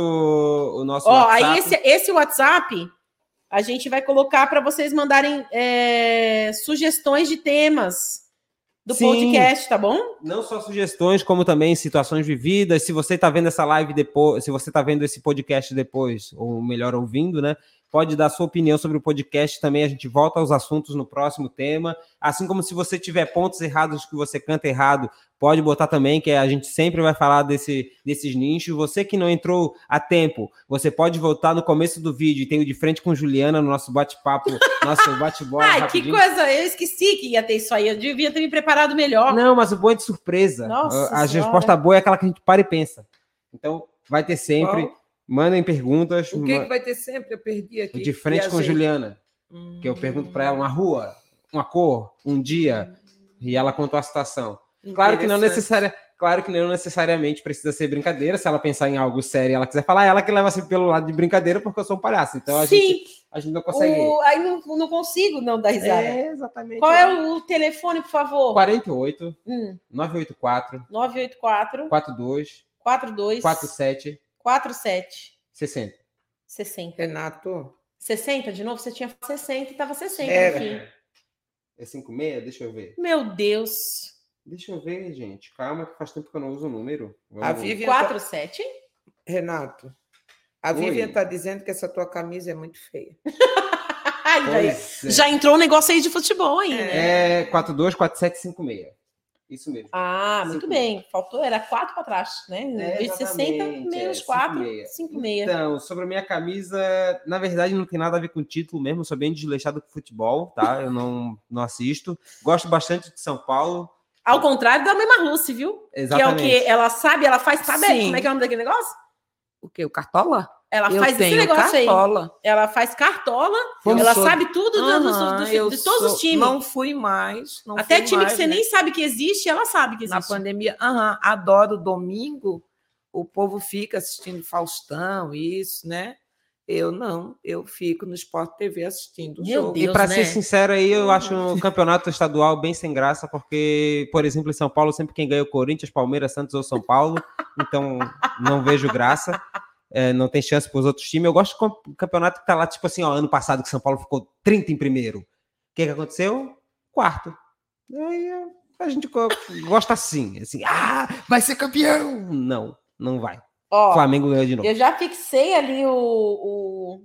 o nosso Ó, WhatsApp. aí esse, esse WhatsApp a gente vai colocar para vocês mandarem é, sugestões de temas do Sim. podcast, tá bom? Não só sugestões, como também situações vividas. Se você está vendo essa live depois, se você está vendo esse podcast depois, ou melhor, ouvindo, né? Pode dar sua opinião sobre o podcast também. A gente volta aos assuntos no próximo tema. Assim como se você tiver pontos errados que você canta errado, pode botar também, que a gente sempre vai falar desse, desses nichos. Você que não entrou a tempo, você pode voltar no começo do vídeo e tem o De Frente com Juliana no nosso bate-papo, nosso bate-bola. Ai, rapidinho. que coisa! Eu esqueci que ia ter isso aí. Eu devia ter me preparado melhor. Não, mas o bom é de surpresa. Nossa a Senhora. resposta boa é aquela que a gente para e pensa. Então, vai ter sempre. Qual? Mandem perguntas. O que, ma- que vai ter sempre? Eu perdi aqui. De frente com Viajei. Juliana. Hum. Que eu pergunto para ela uma rua, uma cor, um dia, e ela contou a situação. Claro que não Interessante. necessária, claro que não necessariamente precisa ser brincadeira. Se ela pensar em algo sério e ela quiser falar, ela que leva sempre pelo lado de brincadeira, porque eu sou um palhaço. Então a, Sim. gente, a gente não consegue. O- aí não, não consigo não dar risada. É, exatamente. Qual é o, o telefone, por favor? quarenta e oito, Hum, nove oito quatro, nove oito quatro, quatro dois, quatro dois, quatro sete, quatro sete, sessenta. sessenta. Renato, sessenta de novo? Você tinha sessenta e tava sessenta É. no fim. É cinco seis? Deixa eu ver. Meu Deus. Deixa eu ver, gente. Calma, que faz tempo que eu não uso o número. Vamos- a Vivian quatro tá... sete? Renato, a Oi. Vivian está dizendo que essa tua camisa é muito feia. Ai, já, Pois é. já entrou um negócio aí de futebol aí, né? É quatro dois quatro sete cinco seis. Isso mesmo. Ah, muito Cinco. bem. Faltou, era quatro para trás, né? Em É, vez de sessenta, exatamente, menos é, quatro, cinco meia. cinco meia. Então, sobre a minha camisa, na verdade não tem nada a ver com o título mesmo, eu sou bem desleixado com futebol, tá? Eu não, não assisto. Gosto bastante de São Paulo. Ao contrário da Mãe Marluce, viu? Exatamente. Que é o que ela sabe, ela faz, sabe Sim. como é que é o nome daquele negócio? O quê? O Cartola? Ela eu faz esse tenho negócio aí. Cartola. Ela faz cartola, Eu ela sou- sabe tudo do- do- Aham, do- do- eu de todos sou- os times. Não fui mais. Não Até fui time mais, que você né? nem sabe que existe, ela sabe que Na existe. pandemia. Aham, adoro domingo. O povo fica assistindo Faustão, isso, né? Eu não, eu fico no Sport T V assistindo o Meu jogo. Deus. E para né? ser sincero aí, eu acho o campeonato estadual bem sem graça, porque, por exemplo, em São Paulo, sempre quem ganha é o Corinthians, Palmeiras, Santos ou São Paulo, então não vejo graça. É, não tem chance para os outros times. Eu gosto do campeonato que tá lá, tipo assim, ó, ano passado que São Paulo ficou trinta em primeiro. O que, que aconteceu? Quarto. Aí a gente go- gosta assim, assim, ah, vai ser campeão! Não, não vai. Ó, Flamengo ganhou de novo. eu já fixei ali o, o-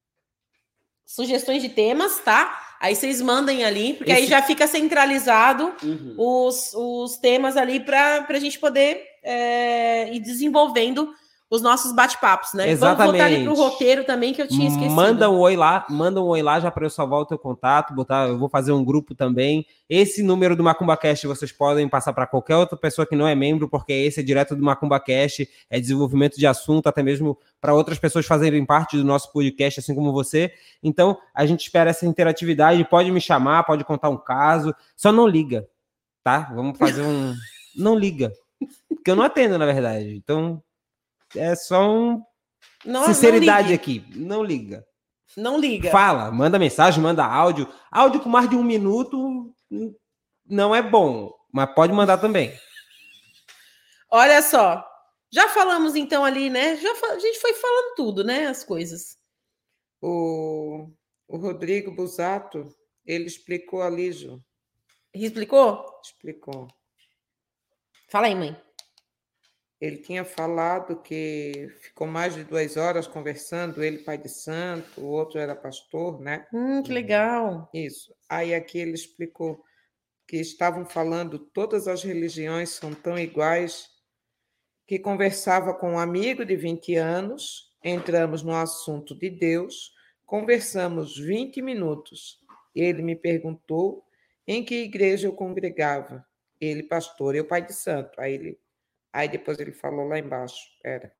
sugestões de temas, tá? Aí vocês mandem ali, porque aí Esse- já fica centralizado Uhum. os, os temas ali para a gente poder é, ir desenvolvendo os nossos bate-papos, né? Vamos voltar ali pro Exatamente. roteiro também, que eu tinha esquecido. Manda um oi lá, manda um oi lá já para eu salvar o teu contato, botar, eu vou fazer um grupo também. Esse número do MacumbaCast vocês podem passar para qualquer outra pessoa que não é membro, porque esse é direto do MacumbaCast, é desenvolvimento de assunto, até mesmo para outras pessoas fazerem parte do nosso podcast, assim como você. Então, a gente espera essa interatividade, pode me chamar, pode contar um caso, só não liga, tá? Vamos fazer um... Não liga. Porque que eu não atendo, na verdade. Então, é só um Não, sinceridade não aqui. Não liga. Não liga. Fala, manda mensagem, manda áudio. Áudio com mais de um minuto não é bom, mas pode mandar também. Olha só. Já falamos então ali, né? Já fa... A gente foi falando tudo, né? As coisas. O, o Rodrigo Busato, ele explicou ali, Ju. Explicou? Explicou. Fala aí, mãe. Ele tinha falado que ficou mais de duas horas conversando, ele pai de santo, o outro era pastor, né? Hum, que legal. Isso. Aí aqui ele explicou que estavam falando todas as religiões são tão iguais, que conversava com um amigo de vinte anos, entramos no assunto de Deus, conversamos vinte minutos. Ele me perguntou em que igreja eu congregava. Ele, pastor, eu pai de santo. Aí ele Aí depois ele falou lá embaixo. Era.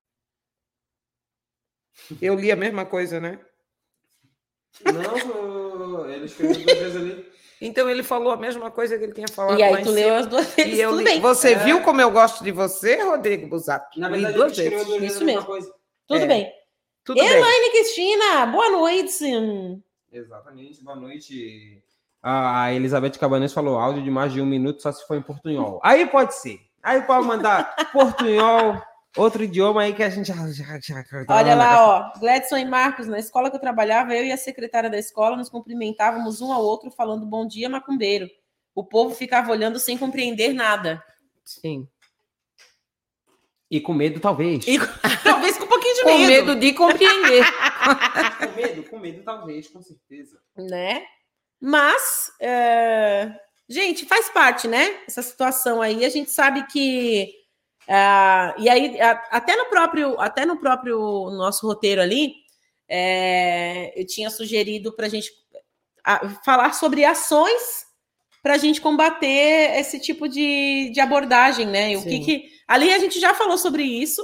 Eu li a mesma coisa, né? Não, ele escreveu duas vezes ali. Então ele falou a mesma coisa que ele tinha falado E lá aí em tu cima. leu as duas vezes, E eu tudo li. bem. Você É. viu como eu gosto de você, Rodrigo Busato? Na Li verdade, duas ele escreveu vezes. duas vezes Isso a mesma mesmo. coisa. Tudo É. bem. Tudo bem. Elaine Cristina, boa noite. Exatamente, boa noite. A Elizabeth Cabanês falou áudio de mais de um minuto só se for em portunhol. Aí pode ser. Aí pode mandar portunhol, outro idioma aí que a gente já... já, já Olha lá, ó. Gledson e Marcos, na escola que eu trabalhava, eu e a secretária da escola nos cumprimentávamos um ao outro falando bom dia, macumbeiro. O povo ficava olhando sem compreender nada. Sim. E com medo, talvez. E talvez com um pouquinho de Com medo. medo de compreender. Com medo, com medo, talvez, com certeza. Né? Mas, é, gente, faz parte, né? Essa situação aí, a gente sabe que uh, e aí a, até no próprio, até no próprio nosso roteiro ali, é, eu tinha sugerido para a gente a, falar sobre ações para a gente combater esse tipo de, de abordagem, né? E o que, que ali a gente já falou sobre isso,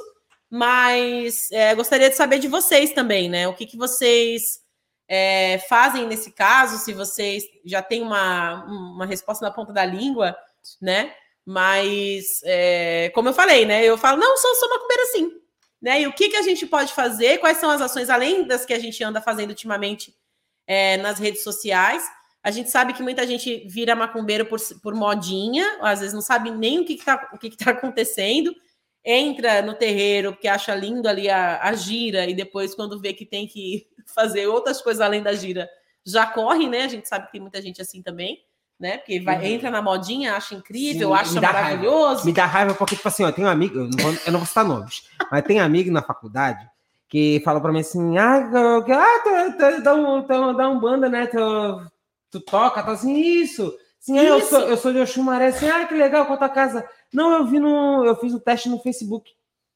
mas é, gostaria de saber de vocês também, né? O que, que vocês É, fazem nesse caso, se vocês já têm uma, uma resposta na ponta da língua, né? Mas, é, como eu falei, né? Eu falo, não, sou, sou macumbeira sim. Né? E o que, que a gente pode fazer? Quais são as ações, além das que a gente anda fazendo ultimamente é, nas redes sociais? A gente sabe que muita gente vira macumbeiro por, por modinha, às vezes não sabe nem o que está o que que tá acontecendo, entra no terreiro porque acha lindo ali a, a gira e depois, quando vê que tem que fazer outras coisas além da gira, já corre, né? A gente sabe que tem muita gente assim também, né? Porque vai, uhum. entra na modinha, acha incrível, Sim, acha maravilhoso. Raiva. Me dá raiva porque, tipo assim, ó, tem um amigo, eu não vou, eu não vou citar nomes, mas tem amigo na faculdade que fala pra mim assim, ah, eu, ah tu, tu, dá, um, tu, dá um banda, né? Tu, tu toca, tá assim, isso. Assim, ah, eu, sou, eu sou de Oxumaré, assim, ah, que legal, qual a tua casa? Não, eu vi no, eu fiz o um teste no Facebook.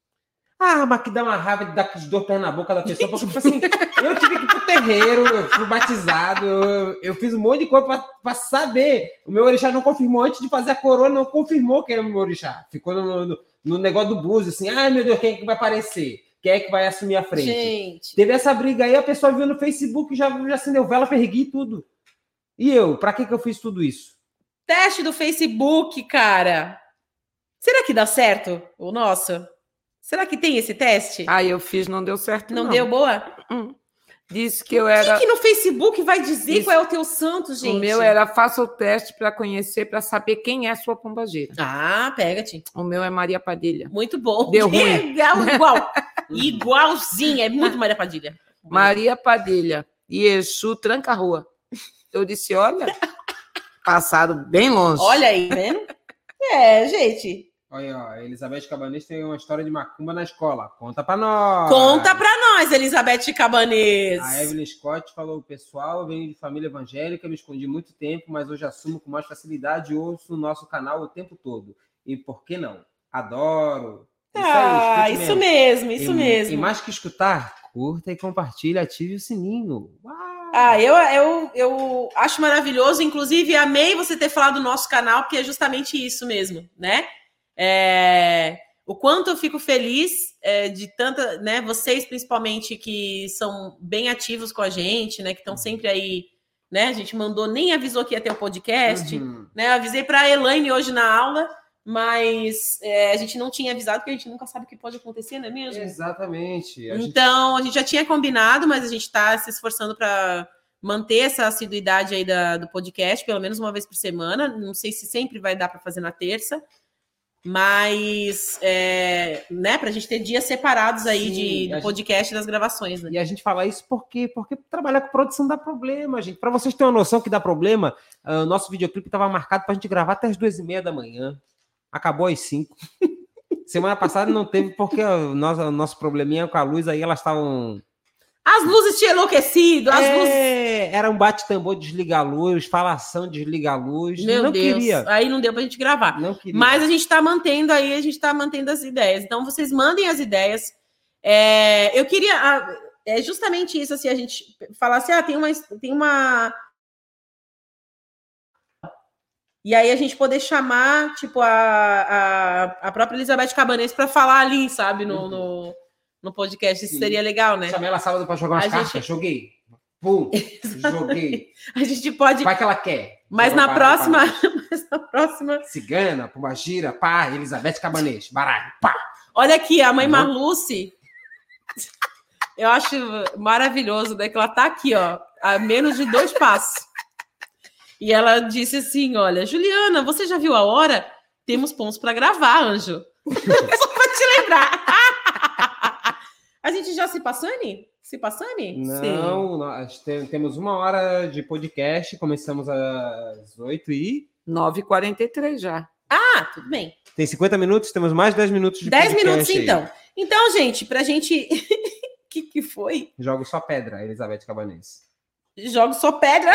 Ah, mas que dá uma raiva de dar os dois pés na boca da pessoa, porque, tipo assim, eu tive que ir pro terreiro, eu fui batizado, eu, eu fiz um monte de coisa pra, pra saber. O meu orixá não confirmou, antes de fazer a coroa, não confirmou que era o meu orixá. Ficou no, no, no negócio do búzio, assim, ai meu Deus, quem é que vai aparecer? Quem é que vai assumir a frente? Gente. Teve essa briga aí, a pessoa viu no Facebook, já, já acendeu vela, pergui tudo. E eu, pra que que eu fiz tudo isso? Teste do Facebook, cara. Será que dá certo o nosso? Será que tem esse teste? Ah, eu fiz, não deu certo, não. Não deu boa? Hum. Disse que eu era... O que, que no Facebook vai dizer Isso... qual é o teu santo, gente? O meu era, faça o teste para conhecer, para saber quem é a sua pombageira. Ah, pega-te. O meu é Maria Padilha. Muito bom. Deu ruim. Igual, igual. Igualzinho, é muito Maria Padilha. Maria Padilha e Exu Tranca-Rua. Eu disse, olha, passado bem longe. Olha aí, vendo? É, gente... Olha, ó, a Elizabeth Cabanês tem uma história de macumba na escola. Conta pra nós. Conta pra nós, Elizabeth Cabanês. A Evelyn Scott falou, pessoal, venho de família evangélica, me escondi muito tempo, mas hoje assumo com mais facilidade e ouço no nosso canal o tempo todo. E por que não? Adoro. Isso ah, aí, isso mesmo, isso e, mesmo. E mais que escutar, curta e compartilha, ative o sininho. Uau! Ah, eu, eu, eu acho maravilhoso, inclusive amei você ter falado do nosso canal, porque é justamente isso mesmo, né? É, o quanto eu fico feliz é, de tanta, né, vocês principalmente que são bem ativos com a gente, né, que estão sempre aí, né, a gente mandou, nem avisou que ia ter o podcast, uhum. né, eu avisei para a Elaine hoje na aula, mas é, a gente não tinha avisado, porque a gente nunca sabe o que pode acontecer, não é mesmo? Exatamente. A então, gente... a gente já tinha combinado, mas a gente está se esforçando para manter essa assiduidade aí da, do podcast, pelo menos uma vez por semana. Não sei se sempre vai dar para fazer na terça, mas é, né, para a gente ter dias separados aí Sim, de, do podcast gente... e das gravações. Né? E a gente fala isso porque, porque trabalhar com produção dá problema, gente. Para vocês terem uma noção que dá problema, o uh, nosso videoclipe estava marcado para a gente gravar até as duas e meia da manhã. Acabou às cinco. Semana passada não teve, porque o nosso, o nosso probleminha com a luz aí, elas estavam... As luzes tinham enlouquecido. As é, luzes... Era um bate-tambor, desliga a luz, falação, desliga a luz. Meu não Deus, queria. Aí não deu pra gente gravar. Não queria. Mas a gente tá mantendo aí, a gente tá mantendo as ideias. Então, vocês mandem as ideias. É, eu queria... É justamente isso, assim, a gente falar assim, ah, tem uma... Tem uma... E aí a gente poder chamar, tipo, a, a, a própria Elizabeth Cabanês para falar ali, sabe, no, uhum. no, no podcast. Isso Sim. seria legal, né? Chamei ela sábado para jogar umas a cartas, gente... joguei. Pum, joguei. A gente pode... Vai que ela quer. Mas na, próxima, mas na próxima... Cigana, Pombagira, pá, Elizabeth Cabanês, baralho, pá. Olha aqui, a mãe uhum. Marluce, eu acho maravilhoso, né? Que ela tá aqui, ó, a menos de dois passos. E ela disse assim, olha, Juliana, você já viu a hora? Temos pontos para gravar, anjo. Só para te lembrar. A gente já se passou, Anny? Se passou, Anny? Não, Sim. nós temos uma hora de podcast, começamos às oito e... nove e quarenta e três já. Ah, tudo bem. Tem cinquenta minutos, temos mais dez minutos de dez podcast. dez minutos, aí. então. Então, gente, pra gente... O que, que foi? Jogo só pedra, Elizabeth Cabanês. Jogo só pedra?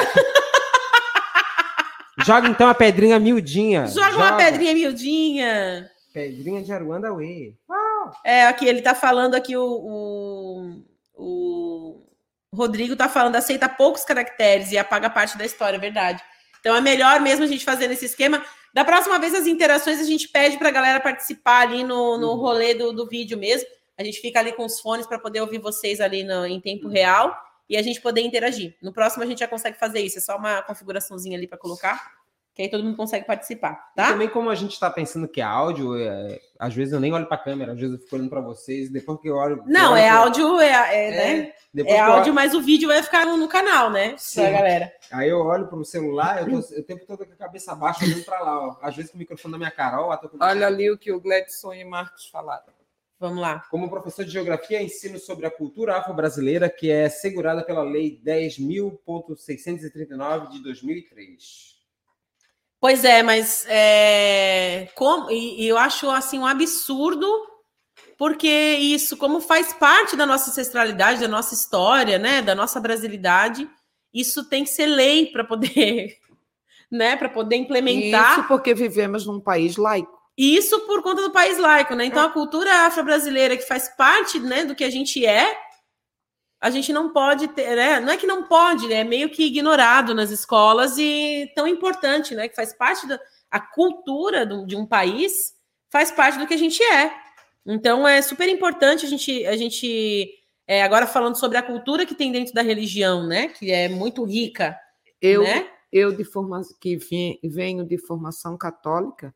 Joga então a pedrinha miudinha. Joga, Joga uma pedrinha miudinha. Pedrinha de Aruanda Way. É, aqui ele tá falando aqui, o, o, o Rodrigo tá falando, aceita poucos caracteres e apaga parte da história, é verdade. Então é melhor mesmo a gente fazer nesse esquema. Da próxima vez, as interações a gente pede pra galera participar ali no, no uhum. rolê do, do vídeo mesmo. A gente fica ali com os fones para poder ouvir vocês ali no, em tempo real. E a gente poder interagir. No próximo a gente já consegue fazer isso. É só uma configuraçãozinha ali para colocar, que aí todo mundo consegue participar, tá? E também como a gente está pensando que é áudio, é, às vezes eu nem olho para a câmera, às vezes eu fico olhando para vocês, depois que eu olho... Não, eu olho é pra... áudio, é, é, né? É áudio, olho... mas o vídeo vai ficar no, no canal, né? Sim. Pra galera. Aí eu olho para o celular, eu tô o tempo todo com a cabeça baixa, olhando para lá, ó. Às vezes com o microfone na minha cara, ó. Tô com... Olha ali o que o Gledson e Marcos falaram. Vamos lá. Como professor de geografia, ensino sobre a cultura afro-brasileira, que é assegurada pela Lei dez mil seiscentos e trinta e nove de dois mil e três. Pois é, mas é, como, e, e eu acho assim um absurdo, porque isso, como faz parte da nossa ancestralidade, da nossa história, né, da nossa brasilidade, isso tem que ser lei para poder, né, para poder implementar. Isso porque vivemos num país laico. Isso por conta do país laico, né? Então, a cultura afro-brasileira, que faz parte, né, do que a gente é, a gente não pode ter, né? Não é que não pode, né? É meio que ignorado nas escolas e tão importante, né? Que faz parte da a cultura do, de um país, faz parte do que a gente é. Então, é super importante a gente, a gente é, agora falando sobre a cultura que tem dentro da religião, né? Que é muito rica. Eu, né? eu de forma, que vim, venho de formação católica,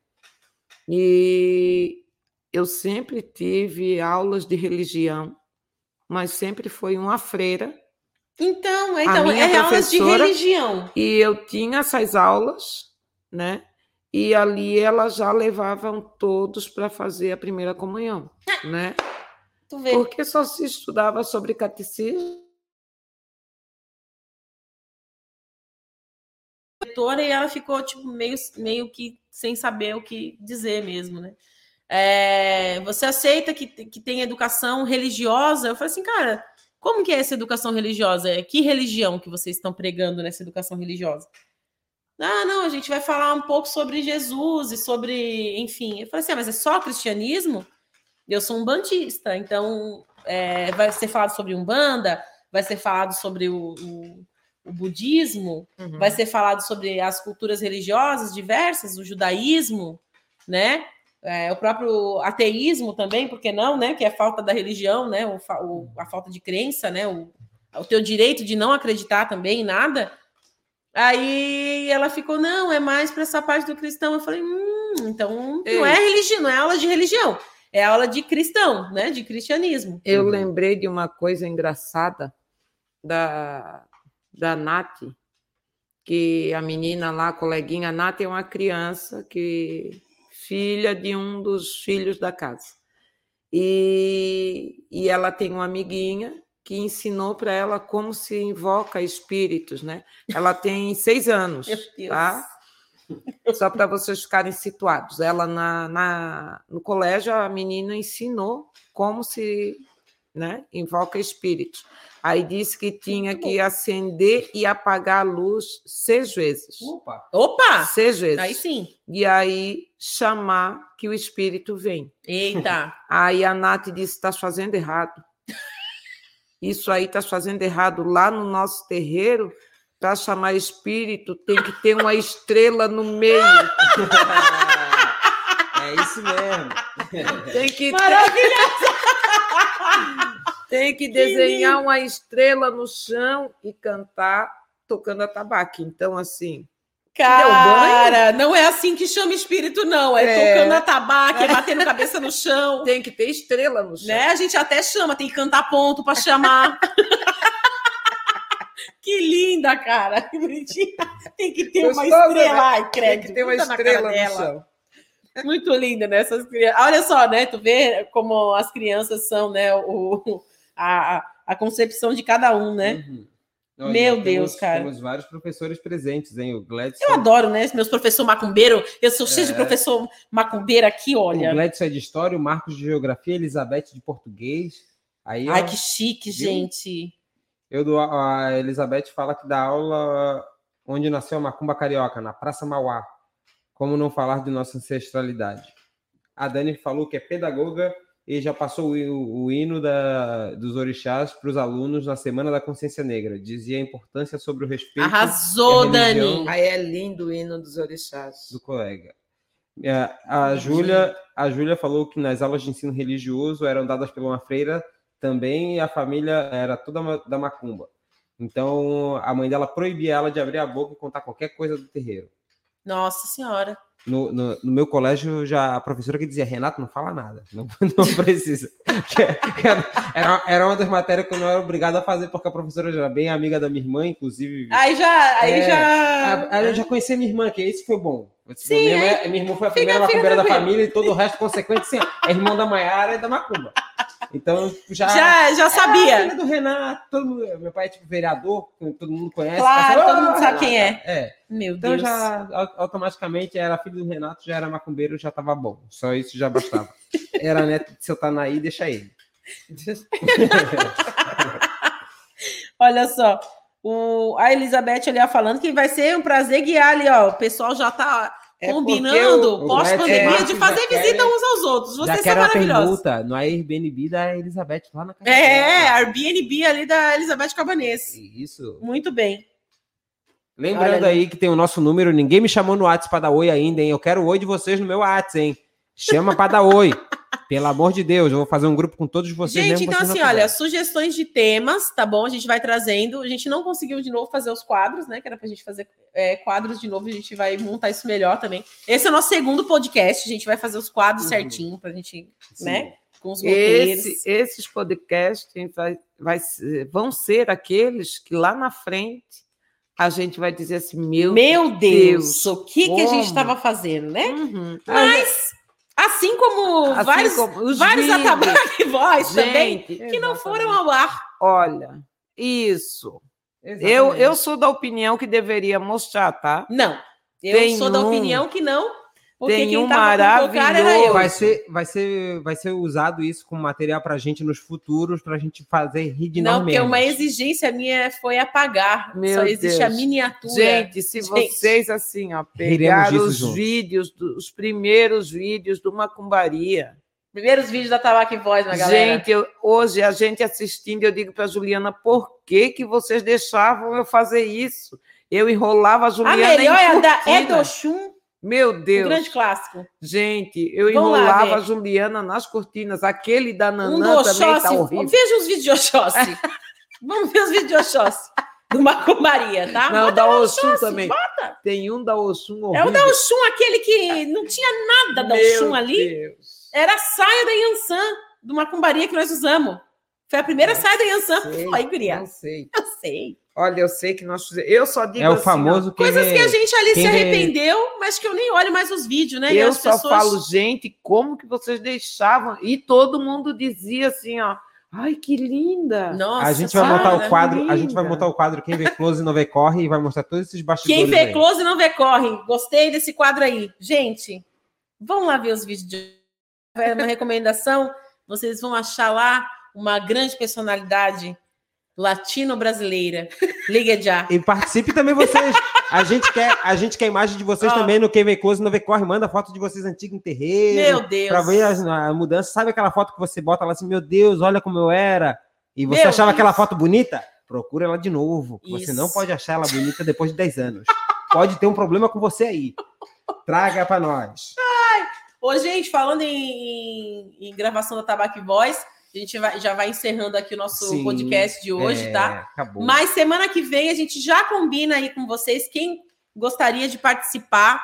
e eu sempre tive aulas de religião, mas sempre foi uma freira. Então, então é aulas de religião. E eu tinha essas aulas, né? E ali elas já levavam todos para fazer a primeira comunhão, né? Tu vê. Porque só se estudava sobre catecismo. E ela ficou tipo, meio, meio que sem saber o que dizer mesmo, né? É, você aceita que, que tem educação religiosa? Eu falei assim, cara, como que é essa educação religiosa? Que religião que vocês estão pregando nessa educação religiosa? Ah, não, a gente vai falar um pouco sobre Jesus e sobre, enfim. Eu falei assim, ah, mas é só cristianismo? Eu sou umbandista, então é, vai ser falado sobre Umbanda, vai ser falado sobre o... o o budismo, uhum. vai ser falado sobre as culturas religiosas diversas, o judaísmo, né? É, o próprio ateísmo também, por que não, né? Que é a falta da religião, né? O, o, a falta de crença, né? O, o teu direito de não acreditar também em nada. Aí ela ficou, não, é mais para essa parte do cristão. Eu falei, hum, então não é religião, não é aula de religião, é aula de cristão, né? De cristianismo. Eu uhum. lembrei de uma coisa engraçada da, da Nath, que a menina lá, a coleguinha, a Nath é uma criança que filha de um dos filhos da casa. E, e ela tem uma amiguinha que ensinou para ela como se invoca espíritos, né? Ela tem seis anos, tá? Só para vocês ficarem situados. Ela, na, na, no colégio, a menina ensinou como se, né, invoca espíritos. Aí disse que tinha que acender e apagar a luz seis vezes. Opa! Opa! Seis vezes. Aí sim. E aí chamar que o espírito vem. Eita! Aí a Nath disse, estás fazendo errado. Isso aí estás fazendo errado. Lá no nosso terreiro, para chamar espírito, tem que ter uma estrela no meio. É isso mesmo. Tem que Maravilhoso! Tem que desenhar uma estrela no chão e cantar tocando atabaque. Então, assim... Cara, não é assim que chama espírito, não. É, é. tocando atabaque, é batendo cabeça no chão. Tem que ter estrela no chão. Né? A gente até chama, tem que cantar ponto para chamar. Que linda, cara. Que bonitinha. Tem que ter Gostosa, uma estrela. Né? Ai, credo. Tem que ter uma estrela no chão. Muito linda, né? Essas crianças. Olha só, né? Tu vê como as crianças são, né? O, a, a concepção de cada um, né? Uhum. Olha, Meu temos, Deus, cara. Temos vários professores presentes, hein? O Gladson... Eu adoro, né? Meus professores macumbeiro. Eu sou cheio é. de professor macumbeiro aqui, olha. O Gladson é de História, o Marcos de Geografia, a Elizabeth de Português. Aí, Ai, ó, que chique, viu? Gente. Eu dou, a Elizabeth fala que dá aula onde nasceu a macumba carioca, na Praça Mauá. Como não falar de nossa ancestralidade. A Dani falou que é pedagoga e já passou o, o hino da, dos orixás para os alunos na Semana da Consciência Negra. Dizia a importância sobre o respeito. Arrasou, Dani! Aí é lindo o hino dos orixás. Do colega. A Júlia, a Júlia falou que nas aulas de ensino religioso eram dadas por uma freira também e a família era toda da macumba. Então, a mãe dela proibia ela de abrir a boca e contar qualquer coisa do terreiro. Nossa Senhora! No, no, no meu colégio, já a professora que dizia, Renato, não fala nada, não, não precisa. Era, era uma das matérias que eu não era obrigado a fazer, porque a professora já era bem amiga da minha irmã, inclusive. Aí já... Aí é, já... Aí eu já conhecia minha irmã, que esse foi bom. Sim, minha, é. minha irmã foi a primeira macumbeira da família e todo o resto, consequente, assim, é irmão da Maiara e da macumba. Então, já... Já, já sabia. É, filha do Renato, todo mundo, meu pai é tipo vereador, todo mundo conhece. Claro, passa, todo mundo sabe quem é. É. Meu então, Deus. já automaticamente era filho do Renato, já era macumbeiro, já estava bom. Só isso já bastava. Era neto de seu Tanaí, deixa ele. Olha só, o, a Elizabeth ali ó, falando que vai ser um prazer guiar ali, ó. O pessoal já está é combinando, pós-pandemia, é, de fazer visita uns aos outros. Vocês são maravilhosos. Permuta no Airbnb da Elizabeth, lá na casa É, dela. Airbnb ali da Elizabeth Cabanês. Isso. Muito bem. Lembrando Olha aí que tem o nosso número, ninguém me chamou no WhatsApp para dar oi ainda, hein? Eu quero o oi de vocês no meu WhatsApp, hein? Chama para dar oi. Pelo amor de Deus, eu vou fazer um grupo com todos vocês. Gente, mesmo então vocês assim, olha, sugestões de temas, tá bom? A gente vai trazendo. A gente não conseguiu de novo fazer os quadros, né? Que era pra gente fazer é, quadros de novo, a gente vai montar isso melhor também. Esse é o nosso segundo podcast, a gente vai fazer os quadros uhum. certinho pra gente, Sim. né? Com os roteiros. Esse, esses podcasts vai, vai, vão ser aqueles que lá na frente a gente vai dizer assim, meu, meu Deus, Deus o que, que a gente estava fazendo, né? Uhum. Mas... Assim como assim vários, como vários atabaque voz também, que exatamente. Não foram ao ar. Olha, isso. Eu, eu sou da opinião que deveria mostrar, tá? Não, eu tem sou um, da opinião que não, porque tem quem um estava com o cara era eu. Vai ser, vai, ser, vai ser usado isso como material para a gente nos futuros, para a gente fazer rir de Não, porque mesmos. Uma exigência minha foi apagar. Meu Só existe Deus. a miniatura. Gente, se gente. vocês assim, ó, pegar os juntos. vídeos, os primeiros vídeos do Macumbaria. Primeiros vídeos da Tabaque Voz, minha galera. Gente, eu, hoje a gente assistindo, eu digo para a Juliana, por que, que vocês deixavam eu fazer isso? Eu enrolava a Juliana. A melhor em é a da cortina. Edoxum. Meu Deus. Um grande clássico. Gente, eu Vamos enrolava a Juliana nas cortinas. Aquele da Nanã um também tá horrível. Veja os vídeos de Oxóssi. Vamos ver os vídeos de Oxóssi. do Macumbaria, tá? Não, Bota da lá o Oxum Oxum, também. bota. Tem um da Oxum horrível. É o da Oxum, aquele que não tinha nada da Meu Oxum ali. Deus. Era a saia da Yansan, do Macumbaria que nós usamos. Foi a primeira Não saia da Yansan. sei, Foi, guria. Não sei. Eu sei. Olha, eu sei que nós fizemos. Eu só digo É o assim, famoso... ó, quem Coisas vê- que a gente ali quem se vê- arrependeu, mas que eu nem olho mais os vídeos, né? E eu as só pessoas- falo, gente, como que vocês deixavam? E todo mundo dizia assim, ó. Ai, que linda! Nossa, A gente vai Senhora. montar o quadro, a gente vai linda. montar o quadro Quem Vê Close Não Vê Corre e vai mostrar todos esses bastidores Quem vê aí. close não vê corre. Gostei desse quadro aí. Gente, vamos lá ver os vídeos de é uma recomendação. Vocês vão achar lá uma grande personalidade latino-brasileira. Liga já. E participe também vocês. A gente quer, a gente quer a imagem de vocês Ó. também no Quem Vê Close Não Vê Corre. Manda foto de vocês antigos em terreiro. Meu Deus. Pra ver as- a mudança. Sabe aquela foto que você bota lá assim, meu Deus, olha como eu era. E você Meu achava Deus. aquela foto bonita? Procura ela de novo. Você Isso. não pode achar ela bonita depois de dez anos. Pode ter um problema com você aí. Traga pra nós. Ô, gente, falando em, em- em gravação da Tabac Voz, a gente vai- já vai encerrando aqui o nosso Sim, podcast de hoje, É, tá? Acabou. Mas semana que vem a gente já combina aí com vocês quem gostaria de participar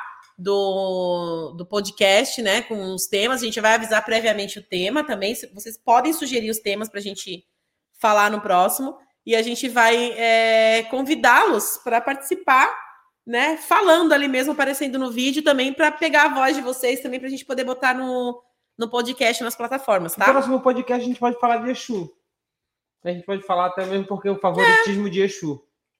do, do podcast, né? Com os temas. A gente vai avisar previamente o tema também. Se- Vocês podem sugerir os temas para a gente falar no próximo. E a gente vai é, convidá-los para participar, né? Falando ali mesmo, aparecendo no vídeo também, para pegar a voz de vocês também, para a gente poder botar no, no podcast, nas plataformas, No tá? próximo podcast a gente pode falar de Exu. A gente pode falar até mesmo porque o favoritismo de Exu.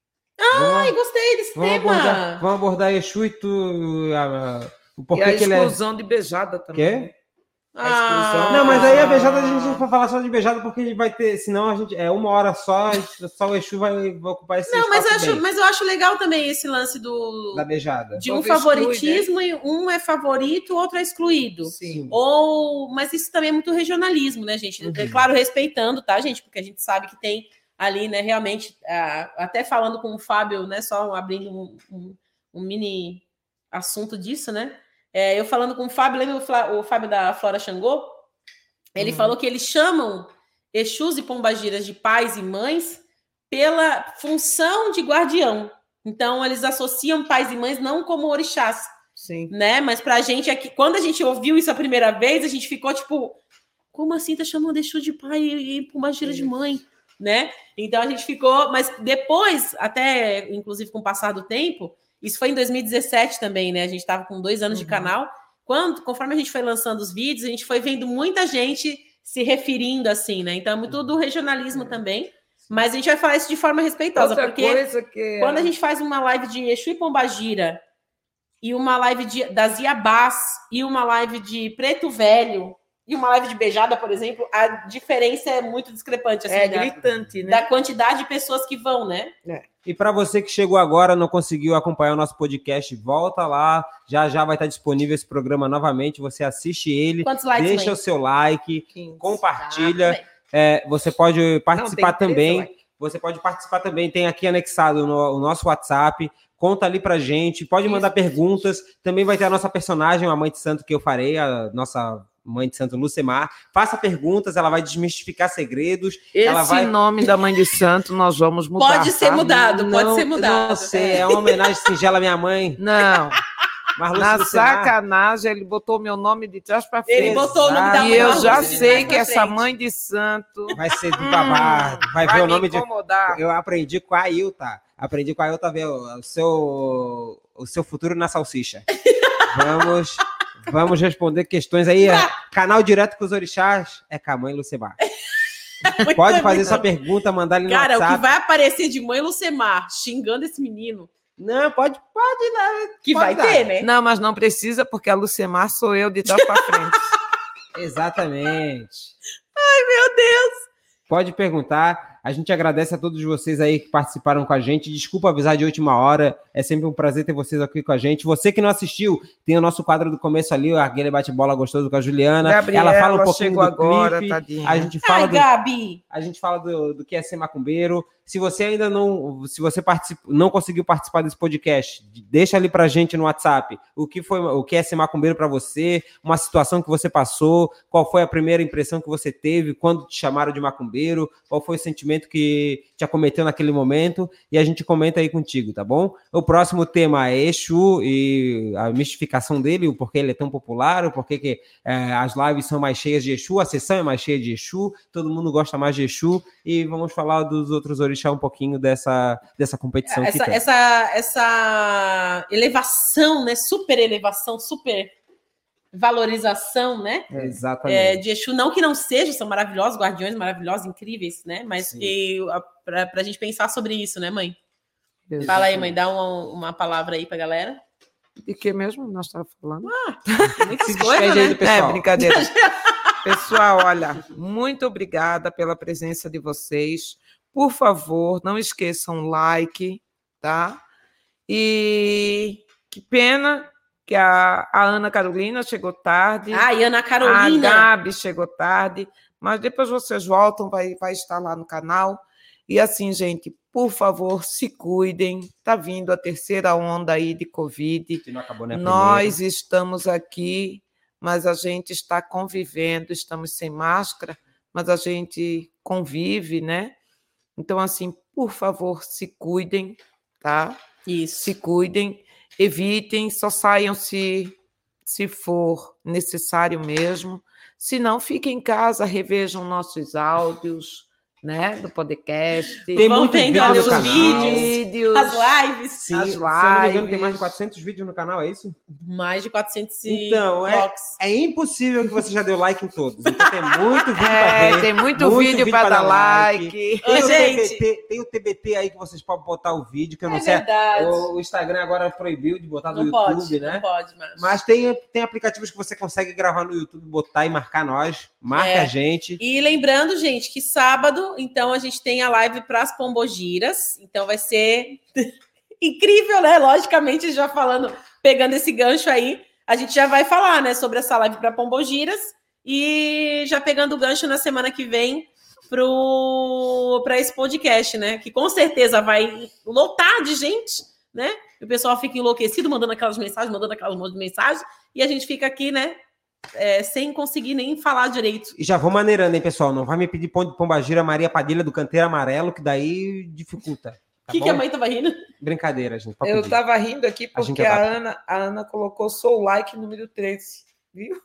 Ai, gostei desse Vamos tema. abordar, vamos abordar Exu e tu. ah, ah, o E porquê a que ele é. exclusão de beijada também. Quê? A exclusão. Não, mas aí a beijada a gente não vai falar só de beijada porque ele vai ter. Senão a gente. É uma hora só, só o Exu vai, vai ocupar esse Não, mas eu, espaço acho, bem mas eu acho legal também esse lance do da beijada. de um Outro exclui, favoritismo e um é favorito, o outro é excluído. Sim. Ou, mas isso também é muito regionalismo, né, gente? É Uhum. claro, respeitando, tá, gente? Porque a gente sabe que tem ali, né, realmente, ah, até falando com o Fábio, né, só abrindo um, um- um mini assunto disso, né? É, eu falando com o Fábio, lembra o, Flá- o Fábio da Flora Xangô? Ele Uhum. falou que eles chamam Exus e Pombagiras de pais e mães pela função de guardião. Então, eles associam pais e mães não como orixás, Sim. né? Mas pra gente aqui, quando a gente ouviu isso a primeira vez, a gente ficou tipo, como assim tá chamando Exu de pai e Pombagira de mãe, né? Então a gente ficou, mas depois, até inclusive com o passar do tempo, isso foi em dois mil e dezessete também, né? A gente tava com dois anos de Uhum. canal. Quando, conforme a gente foi lançando os vídeos, a gente foi vendo muita gente se referindo assim, né? Então é muito do regionalismo também. Mas a gente vai falar isso de forma respeitosa, Outra porque coisa que quando a gente faz uma live de Exu e Pombagira e uma live de, das Iabás e uma live de Preto Velho e uma live de Beijada, por exemplo, a diferença é muito discrepante. Assim, é da, gritante, né? da quantidade de pessoas que vão, né? E para você que chegou agora, não conseguiu acompanhar o nosso podcast, volta lá. Já já vai estar disponível esse programa novamente. Você assiste ele, Quantos likes, deixa mãe? o seu like, quinze. compartilha. Tá, É, você pode participar Não, tem treze também. likes. Você pode participar também. Tem aqui anexado no, o nosso WhatsApp. Conta ali pra gente. Pode mandar Isso. perguntas. Também vai ter a nossa personagem, a mãe de santo que eu farei, a nossa mãe de santo Lucemar. Faça perguntas, ela vai desmistificar segredos. Esse Ela vai- nome da mãe de santo nós vamos mudar. Pode ser tá? mudado, pode Não- ser mudado. Não sei, é uma homenagem singela à minha mãe. Não, Marluce na Lucemar. sacanagem ele botou meu nome de trás para frente. Ele botou o nome da E mãe. eu Marluce já de sei trás que pra essa frente. mãe de santo Vai ser do babado. Vai, ver o me nome de. incomodar. Eu aprendi com a Ailta. Aprendi com a Ailta a ver o o seu, o seu futuro na salsicha. Vamos, vamos responder questões aí. É, canal direto com os orixás é com a mãe Lucemar. Muito Pode bem, fazer muito sua bem. pergunta, mandar ali no Cara, o que WhatsApp. vai aparecer de mãe Lucemar xingando esse menino, Não, pode, pode, né? que Pode vai dar. ter, né? Não, mas não precisa, porque a Lucemar sou eu de trás para frente. Exatamente. Meu Deus! Pode perguntar. A gente agradece a todos vocês aí que participaram com a gente. Desculpa avisar de última hora. É sempre um prazer ter vocês aqui com a gente. Você que não assistiu, tem o nosso quadro do começo ali, aquele bate-bola gostoso com a Juliana. Gabriela Ela fala um pouquinho chegou do agora, clipe. tadinha. A gente fala Ai, do, Gabi! a gente fala do, do que é ser macumbeiro. Se você ainda não, se você particip, não conseguiu participar desse podcast, deixa ali pra gente no WhatsApp o que foi, o que é ser macumbeiro para você, uma situação que você passou, qual foi a primeira impressão que você teve quando te chamaram de macumbeiro, qual foi o sentimento sentimento que te acometeu naquele momento e a gente comenta aí contigo, tá bom? O próximo tema é Exu e a mistificação dele, o porquê ele é tão popular, o porquê que é, as lives são mais cheias de Exu, a sessão é mais cheia de Exu, todo mundo gosta mais de Exu e vamos falar dos outros orixás um pouquinho dessa, dessa competição essa, que tem. Essa, essa elevação, né? Super elevação, super valorização, né? É, exatamente. É, de Exu, não que não seja, são maravilhosos, guardiões maravilhosos, incríveis, né? Mas Sim. que para a gente pensar sobre isso, né, mãe? Exatamente. Fala aí, mãe, dá uma, uma palavra aí pra galera. De que mesmo nós estávamos falando? Ah, muitas Se coisas, despede aí né? do pessoal. É, brincadeira. Pessoal, olha, muito obrigada pela presença de vocês. Por favor, não esqueçam o like, tá? E que pena que a, a Ana Carolina chegou tarde. Ah, e Ana A Carolina. Gabi chegou tarde, mas depois vocês voltam, vai, vai estar lá no canal. E assim, gente, por favor, se cuidem. Está vindo a terceira onda aí de Covid. Que não acabou, né, a Nós estamos aqui, mas a gente está convivendo, estamos sem máscara, mas a gente convive, né? Então, assim, por favor, se cuidem, tá? Isso. Se cuidem, evitem, só saiam se, se for necessário mesmo. Se não, fiquem em casa, revejam nossos áudios, né, do podcast. Tem Vão muito vendo vídeo ali no os canal. vídeos, as lives. Sim, As se eu não me engano, tem lives. mais de quatrocentos vídeos no canal, é isso? Mais de quatrocentos Então, é, blocos. é impossível que você já deu like em todos. Então tem muito vídeo pra É, ver. tem muito, vídeo para dar like. Tem, Ô, o gente. T B T, tem o T B T aí que vocês podem botar o vídeo, que eu não É sei. verdade. O, o Instagram agora proibiu de botar no Não YouTube, pode, né? não pode, mas... Mas tem, tem aplicativos que você consegue gravar no YouTube, botar e marcar nós. Marca É. a gente. E lembrando, gente, que sábado, então, a gente tem a live para as pombogiras. Então, vai ser incrível, né? Logicamente, já falando, pegando esse gancho aí, a gente já vai falar, né, sobre essa live para pombogiras e já pegando o gancho na semana que vem para esse podcast, né? Que com certeza vai lotar de gente, né? O pessoal fica enlouquecido, mandando aquelas mensagens, mandando aquelas monte de mensagens, e a gente fica aqui, né? É, sem conseguir nem falar direito. E já vou maneirando, hein, pessoal? Não vai me pedir pão de pombagira Maria Padilha do Canteiro Amarelo, que daí dificulta. O Tá que, bom? que a mãe tava rindo? Brincadeira, gente. pode Eu pedir. estava rindo aqui A gente porque é a bacana. Ana, a Ana colocou sou like número treze, viu?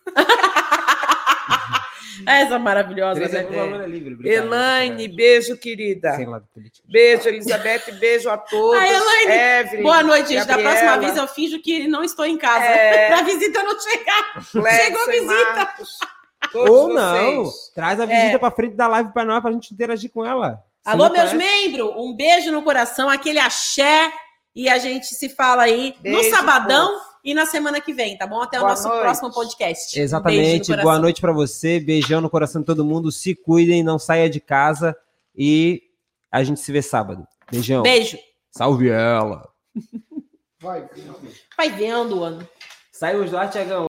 Essa maravilhosa, treze né? é por valor é livre. obrigado. Elaine, beijo, querida. Sem lado político. Beijo, Elizabeth, beijo a todos. Ah, Elaine, Evelyn, Boa noite, gente. Da Gabriela, próxima vez eu finjo que não estou em casa. É. Pra visita não chegar. Clécia Chegou a e visita. Marcos, todos Ou não, vocês. traz a visita É. pra frente da live pra nós, pra gente interagir com ela. Você Alô, não meus conhece? membros. Um beijo no coração, aquele axé. E a gente se fala aí no Beijo, sabadão povo. e na semana que vem, tá bom? Até Boa o nosso noite. próximo podcast. Um beijo no Exatamente. coração. Boa noite pra você. Beijão no coração de todo mundo. Se cuidem, não saia de casa. E a gente se vê sábado. Beijão. Beijo. Salve ela. Vai vendo, Ana. Saiu lá, Tiagão.